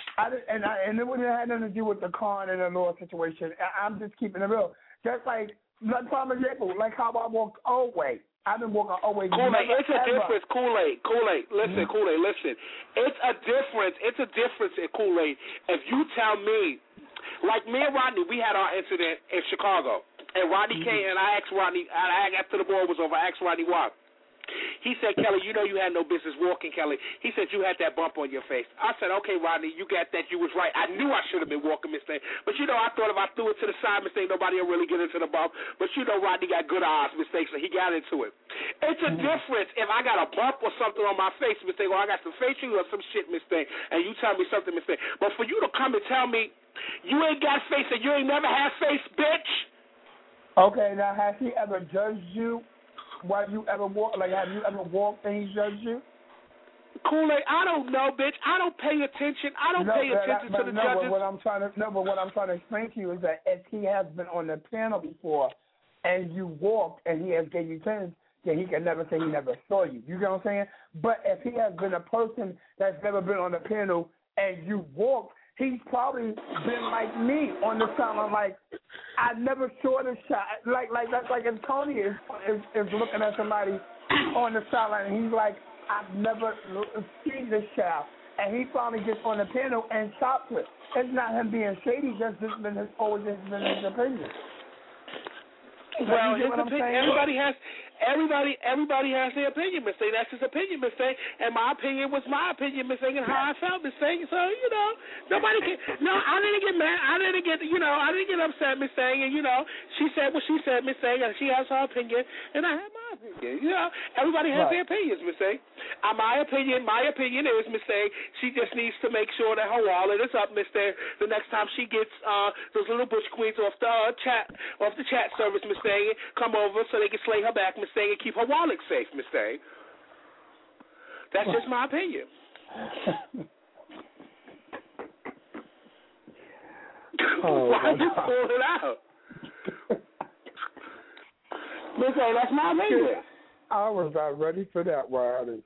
Speaker 11: And it wouldn't have nothing to do with the Khan and the law situation. I'm just keeping it real. Just like prime example, like how I walked Old-Way. I've been walking Old-Way.
Speaker 1: Kool-Aid, it's a difference. Kool-Aid. Listen. It's a difference in Kool-Aid. If you tell me, like me and Rodney, we had our incident in Chicago, and Rodney came and I asked Rodney, after the ball was over, I asked Rodney why. He said, Kelly, you know you had no business walking, Kelly. He said, you had that bump on your face. I said, okay, Rodney, you got that. You was right. I knew I should have been walking, Miss Thing. But, you know, I thought if I threw it to the side, Miss Thing, nobody will really get into the bump. But, you know, Rodney got good eyes, Miss Thing, so he got into it. It's a difference if I got a bump or something on my face, Miss Thing, or I got some facial or some shit, Miss Thing, and you tell me something, Miss Thing. But for you to come and tell me you ain't got face and you ain't never had face, bitch.
Speaker 11: Okay, now has he ever judged you? Have you ever walked and he judged you?
Speaker 1: Kool-Aid, I don't know, bitch. I don't pay attention. I don't pay attention to the judges.
Speaker 11: But what I'm trying to explain to you is that if he has been on the panel before and you walked and he has gave you tens, then he can never say he never saw you. You get what I'm saying? But if he has been a person that's never been on the panel and you walked, he's probably been like me on the sideline, like I never saw the shot. Like that's like if Tony is looking at somebody on the sideline and he's like, I've never seen this shot, and he finally gets on the panel and chops it. It's not him being shady; just been his opinion.
Speaker 1: Well, his opinion. everybody has their opinion, Miss Thing. That's his opinion, Miss Thing. And my opinion was my opinion, Miss Thing, and how I felt, Miss Thing. So, nobody can. No, I didn't get mad. I didn't get upset, Miss Thing. And, she said what she said, Miss Thing, and she has her opinion, and I have my opinion. Everybody has their opinions, Miss Thing. My opinion is, Miss Thing, she just needs to make sure that her wallet is up, Miss Thing, the next time she gets those little butch queens off the chat service, Miss Thing, come over so they can slay her back, Miss Thing, and keep her wallet safe, Miss Thing. That's just my opinion. Why you pull it out? Miss Thing, that's my opinion.
Speaker 11: I was not ready for that, Riley.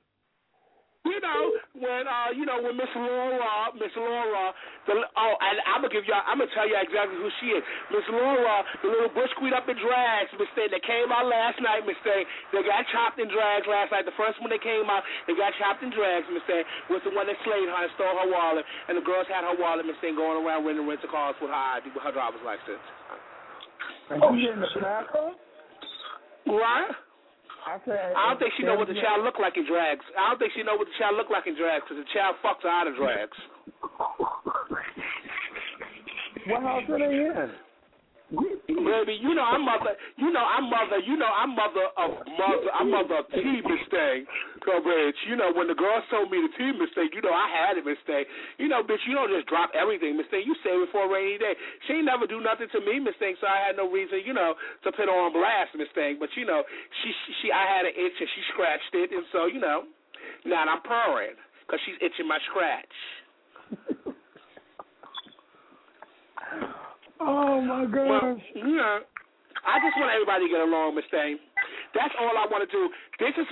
Speaker 1: When Miss Laura, and I'm gonna tell you exactly who she is. Miss Laura, the little bush queen up in drags, Miss Thing, that came out last night, Miss Thing. They got chopped in drags last night. The first one that came out, they got chopped in drags, Miss Thing, was the one that slayed her and stole her wallet, and the girls had her wallet, Miss Thing, going around renting rental cars with her driver's license.
Speaker 11: And she didn't attack her?
Speaker 1: Right? I don't think she know what the child look like in drags. I don't think she know what the child look like in drags because the child fucked her out of drags.
Speaker 11: What house are they in?
Speaker 1: Baby, I'm mother of T, Miss Thing. So, bitch, when the girls told me the T, Miss Thing, I had it, Miss Thing. Bitch, you don't just drop everything, Miss Thing. You save it for a rainy day. She ain't never do nothing to me, Miss Thing, so I had no reason, to put her on blast, Miss Thing. But, I had an itch and she scratched it, and so, now I'm purring because she's itching my scratch.
Speaker 11: Oh my gosh!
Speaker 1: Well, I just want everybody to get along, Miss Thing. That's all I want to do. This is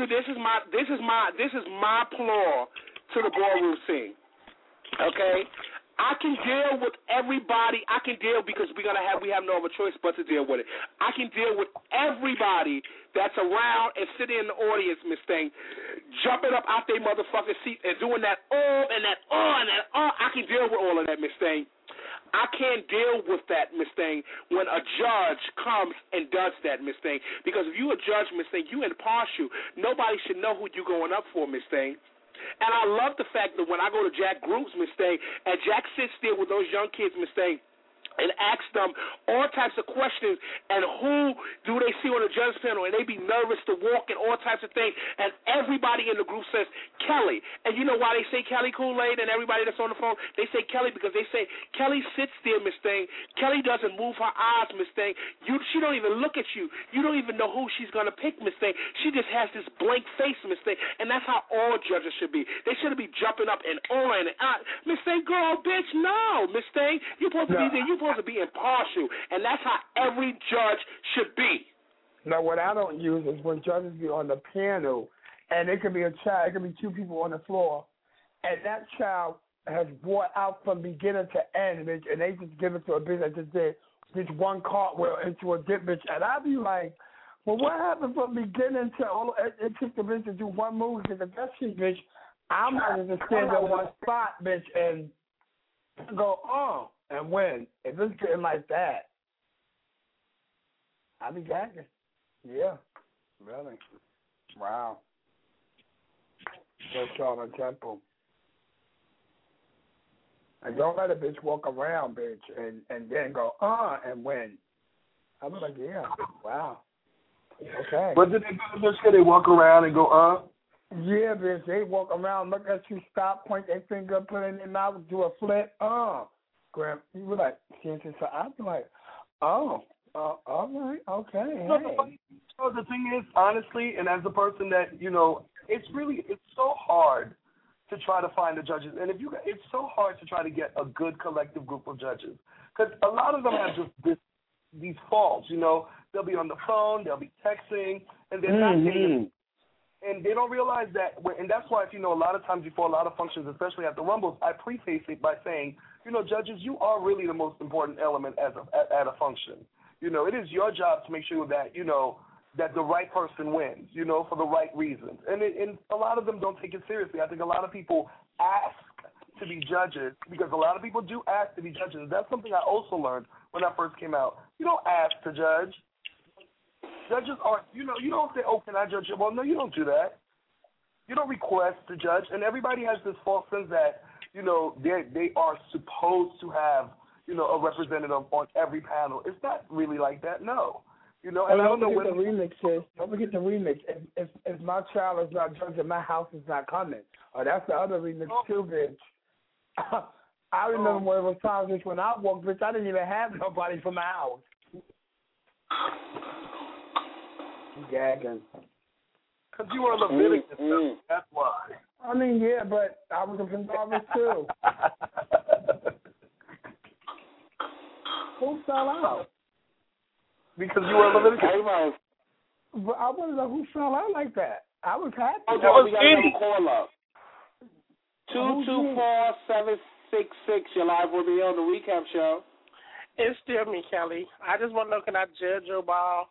Speaker 1: my plea to the ballroom scene. Okay, I can deal with everybody. I can deal because we have no other choice but to deal with it. I can deal with everybody that's around and sitting in the audience, Miss Thing, jumping up out their motherfucking seat and doing that and that and that. I can deal with all of that, Miss Thing. I can't deal with that, Miss Thing, when a judge comes and does that, Miss Thing. Because if you a judge, Miss Thing, you impartial. Nobody should know who you going up for, Miss Thing. And I love the fact that when I go to Jack groups, Miss Thing, and Jack sits there with those young kids, Miss Thing, and ask them all types of questions, and who do they see on the judge panel, and they be nervous to walk and all types of things, and everybody in the group says Kelly. And you know why they say Kelly Kool-Aid and everybody that's on the phone? They say Kelly because they say Kelly sits there, Miss Thing. Kelly doesn't move her eyes, Miss Thing. She don't even look at you. You don't even know who she's going to pick, Miss Thing. She just has this blank face, Miss Thing, and that's how all judges should be. They shouldn't be jumping up and on and out. Miss Thing, girl, bitch, no, Miss Thing. You're supposed to be there. You're supposed to be impartial, and that's how every judge should be.
Speaker 11: Now, what I don't use is when judges be on the panel, and it could be a child, it could be two people on the floor, and that child has brought out from beginning to end, and they just give it to a bitch that just did this one cartwheel into a dip bitch, and I be like, well, what happened from beginning to all? It took the bitch to do one move because if that's shit, bitch, I'm not just stand at one spot, bitch, and go and win. If it's getting like that, I be gagging. Yeah, really. Wow. So Charlotte Temple. And don't let a bitch walk around, bitch, and then go, and win. I be like, yeah, wow. Okay.
Speaker 10: But did they walk around and go,
Speaker 11: Yeah, bitch, they walk around, look at you, stop, point their finger, put it in their mouth, do a flip, Graham, you were like, so I'd be like, all right, okay.
Speaker 10: The thing is, honestly, and as a person that, it's so hard to try to find the judges. And it's so hard to try to get a good collective group of judges. Because a lot of them have just these faults, They'll be on the phone, they'll be texting, and they're not getting it. And they don't realize that, and that's why, a lot of times before a lot of functions, especially at the Rumbles, I preface it by saying, judges, you are really the most important element at a function. It is your job to make sure that, that the right person wins, for the right reasons. And a lot of them don't take it seriously. I think a lot of people ask to be judges because a lot of people do ask to be judges. That's something I also learned when I first came out. You don't ask to judge. judges aren't, you don't say, oh, can I judge you? Well, no, you don't do that. You don't request to judge, and everybody has this false sense that, they are supposed to have, a representative on every panel. It's not really like that, no. And I don't know when
Speaker 11: the remix is. Don't forget the remix. If my child is not judging, my house is not coming. Oh, that's the other remix too, bitch. I remember when it was times when I walked, bitch, I didn't even have nobody for my house. I'm gagging.
Speaker 10: Because you were a Leviticus, that's why.
Speaker 11: I mean, yeah, but I was a Gonzalez too. Who fell out?
Speaker 10: Because you were a Leviticus.
Speaker 11: But I want to know who fell out like that. I was happy.
Speaker 1: Oh, we got another call up. 224-766. You're live with me on the recap show.
Speaker 9: It's still me, Kelly. I just want to know, can I judge your ball?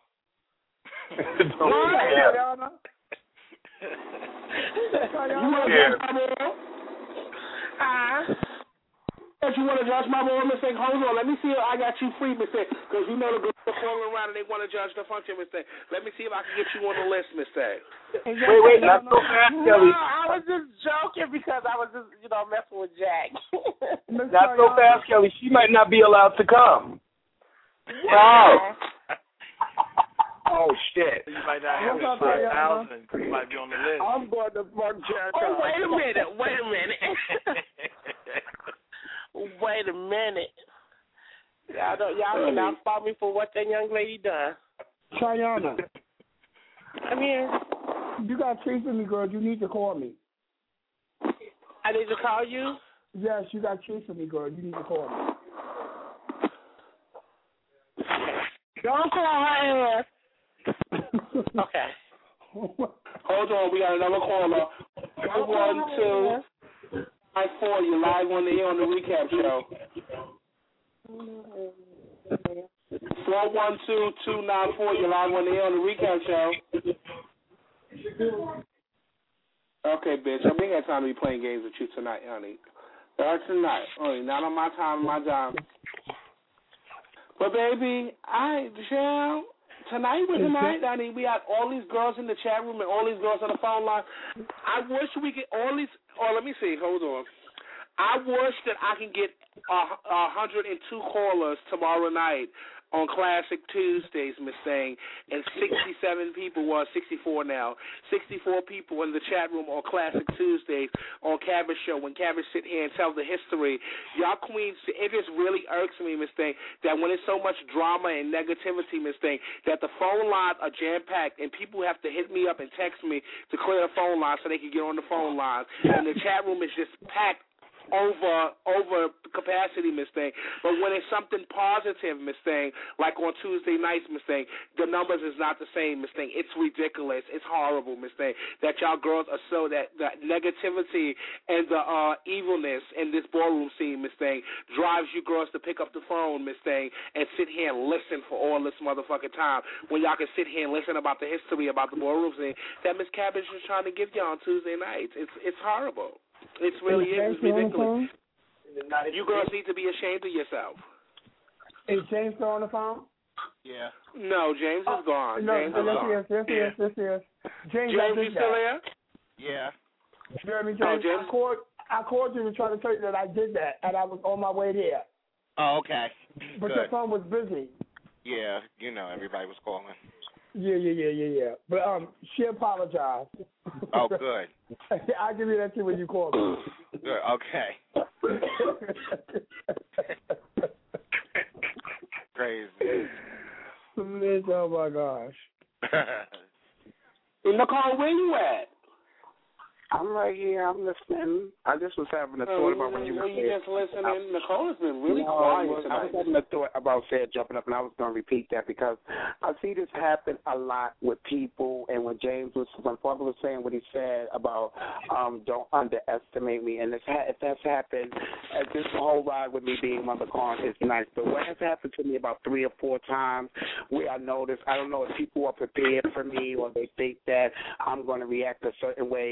Speaker 1: You want to judge my ball, Mistake? Hold on. Let me see if I got you free, Mistake. Because the girls are calling around and they want to judge the function, Mistake. Let me see if I can get you on the list, Mistake.
Speaker 10: Wait, not so fast, Kelly.
Speaker 9: No, I was just joking because I was just, messing with Jack.
Speaker 10: Not so fast, Kelly. She might not be allowed to come.
Speaker 1: Wow.
Speaker 4: Oh, shit. You might not have 5,000. You might be on the list.
Speaker 11: I'm going to fuck Jack.
Speaker 9: Oh, wait a minute. Wait a minute. Y'all cannot spot me for what that young lady done.
Speaker 11: Chayana.
Speaker 9: I'm here.
Speaker 11: You got treats for me, girl. You need to call me.
Speaker 9: I need to call you?
Speaker 11: Yes, you got treats for me, girl. You need to call me.
Speaker 9: Don't call her ass. Okay.
Speaker 1: Hold on, we got another caller. 412-94. You're live on the air on the recap show. 412-294. You're live on the air on the recap show. Okay, bitch. I ain't got time to be playing games with you tonight, honey. Tonight. Only not on my time, my job. But baby, tonight was the night, honey. We got all these girls in the chat room and all these girls on the phone line. I wish we could all these. Oh, let me see. Hold on. I wish that I can get 102 callers tomorrow night on Classic Tuesdays, Miss Thing, and 67 people, 64 now, 64 people in the chat room on Classic Tuesdays on Cabbage Show, when Cabbage sit here and tell the history. Y'all queens, it just really irks me, Miss Thing, that when there's so much drama and negativity, Miss Thing, that the phone lines are jam-packed and people have to hit me up and text me to clear the phone lines so they can get on the phone lines, and the chat room is just packed over capacity, Miss Thing. But when it's something positive, Miss Thing, like on Tuesday nights, Miss Thing, the numbers is not the same, Miss Thing. It's ridiculous. It's horrible, Miss Thing, that y'all girls are so that negativity and the evilness in this ballroom scene, Miss Thing, drives you girls to pick up the phone, Miss Thing, and sit here and listen for all this motherfucking time when y'all can sit here and listen about the history about the ballroom scene that Miss Cabbage is trying to give y'all on Tuesday nights. It's horrible. It really is. It's ridiculous. You girls need to be ashamed of yourself.
Speaker 11: Is James still on the phone?
Speaker 4: Yeah.
Speaker 1: No, James is gone.
Speaker 11: No,
Speaker 1: James is gone.
Speaker 11: Yes. James,
Speaker 1: you still there?
Speaker 4: Yeah.
Speaker 11: Jeremy,
Speaker 1: James.
Speaker 11: I called you to try to tell you that I did that, and I was on my way there.
Speaker 4: Oh, okay.
Speaker 11: But
Speaker 4: Good.
Speaker 11: your phone was busy.
Speaker 4: Yeah, everybody was calling.
Speaker 11: Yeah. But she apologized.
Speaker 4: Oh, good.
Speaker 11: I'll give you that too when you call me.
Speaker 4: Good. Okay. Crazy.
Speaker 11: Oh my gosh.
Speaker 1: Nicole, where you at?
Speaker 7: I'm right here. I'm listening. I just was having a thought about when you were
Speaker 1: you just listening. Nicole has been really quiet tonight.
Speaker 7: I was having a thought about jumping up, and I was going to repeat that because I see this happen a lot with people. And when Father was saying what he said about don't underestimate me, and if that's happened, this whole ride with me being Mother Khan is nice. But what has happened to me about 3 or 4 times where I noticed, I don't know if people are prepared for me or they think that I'm going to react a certain way when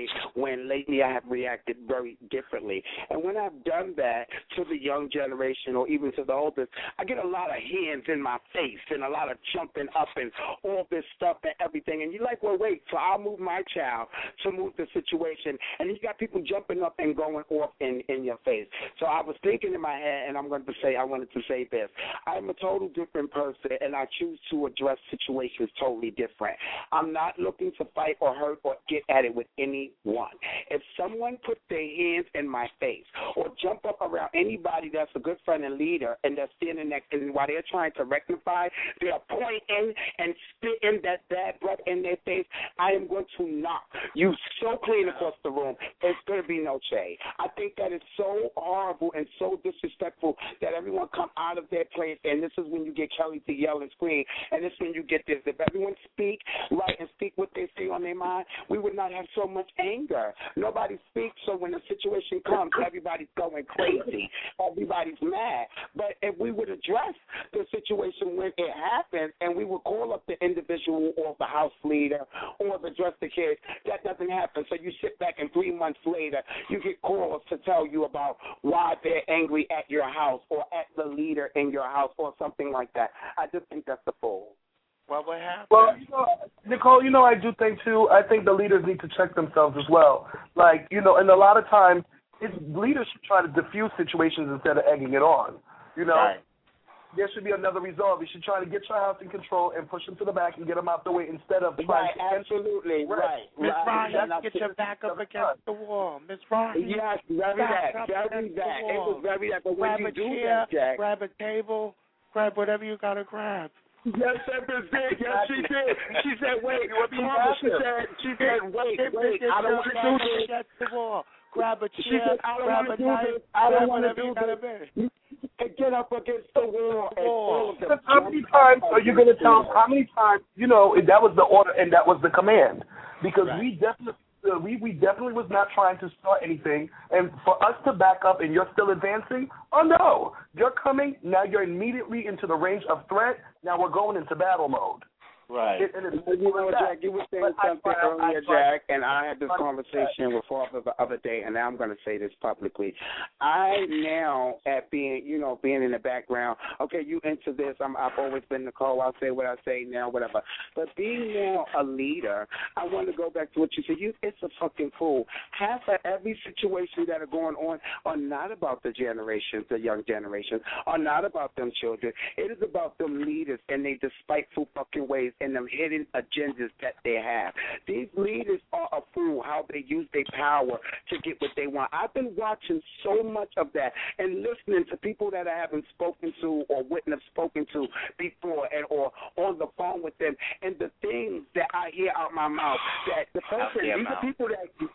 Speaker 7: when lately I have reacted very differently. And when I've done that to the young generation or even to the oldest, I get a lot of hands in my face and a lot of jumping up and all this stuff and everything. And you're like, well, wait, so I'll move my child to move the situation. And you got people jumping up and going off in your face. So I was thinking in my head, and I wanted to say this. I'm a total different person, and I choose to address situations totally different. I'm not looking to fight or hurt or get at it with anyone. If someone put their hands in my face or jump up around anybody that's a good friend and leader and that's standing next to me while they're trying to rectify, they're pointing and spitting that bad breath in their face, I am going to knock you so clean across the room, it's going to be no shade. I think that is so horrible and so disrespectful that everyone come out of their place, and this is when you get Kelly to yell and scream, and this is when you get this. If everyone speak right and speak what they say on their mind, we would not have so much anger. Nobody speaks, so when the situation comes, everybody's going crazy. Everybody's mad. But if we would address the situation when it happens, and we would call up the individual or the house leader or address the kids, that doesn't happen. So you sit back, and 3 months later, you get calls to tell you about why they're angry at your house or at the leader in your house or something like that. I just think that's a fool.
Speaker 4: Well, what happened?
Speaker 12: Well, Nicole, I do think, too, I think the leaders need to check themselves as well. Like, and a lot of times, leaders should try to diffuse situations instead of egging it on,
Speaker 4: Right.
Speaker 12: There should be another resolve. You should try to get your house in control and push them to the back and get them out the way instead of trying to...
Speaker 7: Absolutely, right.
Speaker 4: Miss Ryan, get your back up against the wall. Miss Ryan.
Speaker 7: Yes, very that. It was very that. But when you do that, Jack...
Speaker 4: Grab a table, grab whatever you got to grab.
Speaker 7: Yes, that was it. Yes, she did. She said, wait. She said, wait. I don't want to do this.
Speaker 4: Against the wall. Grab a chair,
Speaker 7: she said, I don't
Speaker 4: grab
Speaker 7: want
Speaker 4: a
Speaker 7: to do
Speaker 4: knife,
Speaker 7: this. I don't
Speaker 4: want
Speaker 7: to do this. Get up against the wall.
Speaker 12: How many times are you going to tell? How many times? That was the order and that was the command, because we definitely was not trying to start anything. And for us to back up and you're still advancing, oh no, you're coming now. You're immediately into the range of threat. Now we're going into battle mode.
Speaker 7: Right. Jack, you were saying something earlier, Jack, and I had this conversation with Father the other day, and now I'm going to say this publicly. I now, at being in the background, okay, you into this, I've always been Nicole, I'll say what I say now, whatever. But being now a leader, I want to go back to what you said. It's a fucking fool. Half of every situation that are going on are not about the generations, the young generations, are not about them children. It is about them leaders and they despiteful fucking ways and them hidden agendas that they have. These leaders are a fool how they use their power to get what they want. I've been watching so much of that and listening to people that I haven't spoken to or wouldn't have spoken to before or on the phone with them, and the things that I hear out my mouth that the person, these are people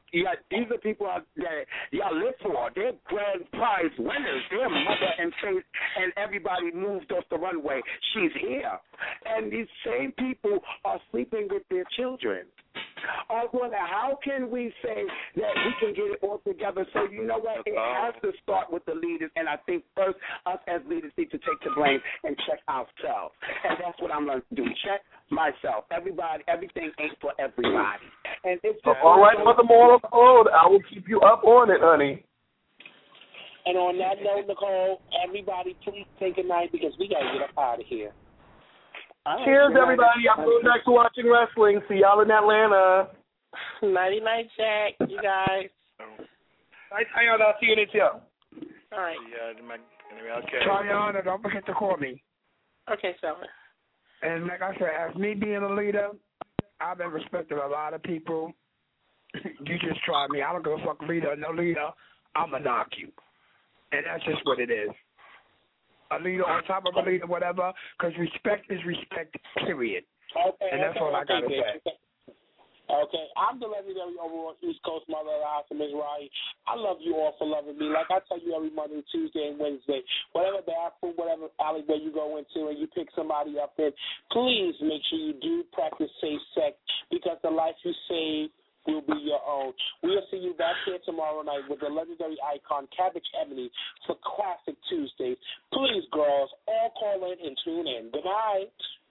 Speaker 7: that y'all live for. They're grand prize winners. Their mother and everybody moved off the runway. She's here. And these same people are sleeping with their children. I wonder, how can we say that we can get it all together? So you know what? It has to start with the leaders, and I think first us as leaders need to take the blame and check ourselves. And that's what I'm going to do. Check myself. Everything ain't for everybody. And it's
Speaker 12: all right, Mother Moral Code. I will keep you up on it, honey.
Speaker 9: And on that note, Nicole, everybody please take a night because we got to get up out of here.
Speaker 12: Cheers, everybody. I'm going back to watching wrestling. See y'all in Atlanta.
Speaker 9: Nighty-night, Jack. You guys.
Speaker 12: Night, I'll see you in ATL.
Speaker 9: All right.
Speaker 11: Okay. Tayana, don't forget to call me.
Speaker 9: Okay, Sally.
Speaker 11: And like I said, as me being a leader, I've been respecting a lot of people. You just try me. I don't give a fuck leader or no leader. I'm going to knock you. And that's just what it is. A leader on top of a leader, whatever, because respect is respect, period.
Speaker 9: Okay,
Speaker 11: and that's all I got to say.
Speaker 9: Okay, I'm the legendary overall East Coast mother of the house, Ms. Rai. I love you all for loving me. Like I tell you every Monday, Tuesday, and Wednesday, whatever bathroom, whatever alleyway you go into and you pick somebody up in, please make sure you do practice safe sex because the life you save will be your own. We'll see you back here tomorrow night with the legendary icon, Cabbage Ebony, for Classic Tuesdays. Please, girls, all call in and tune in. Good night.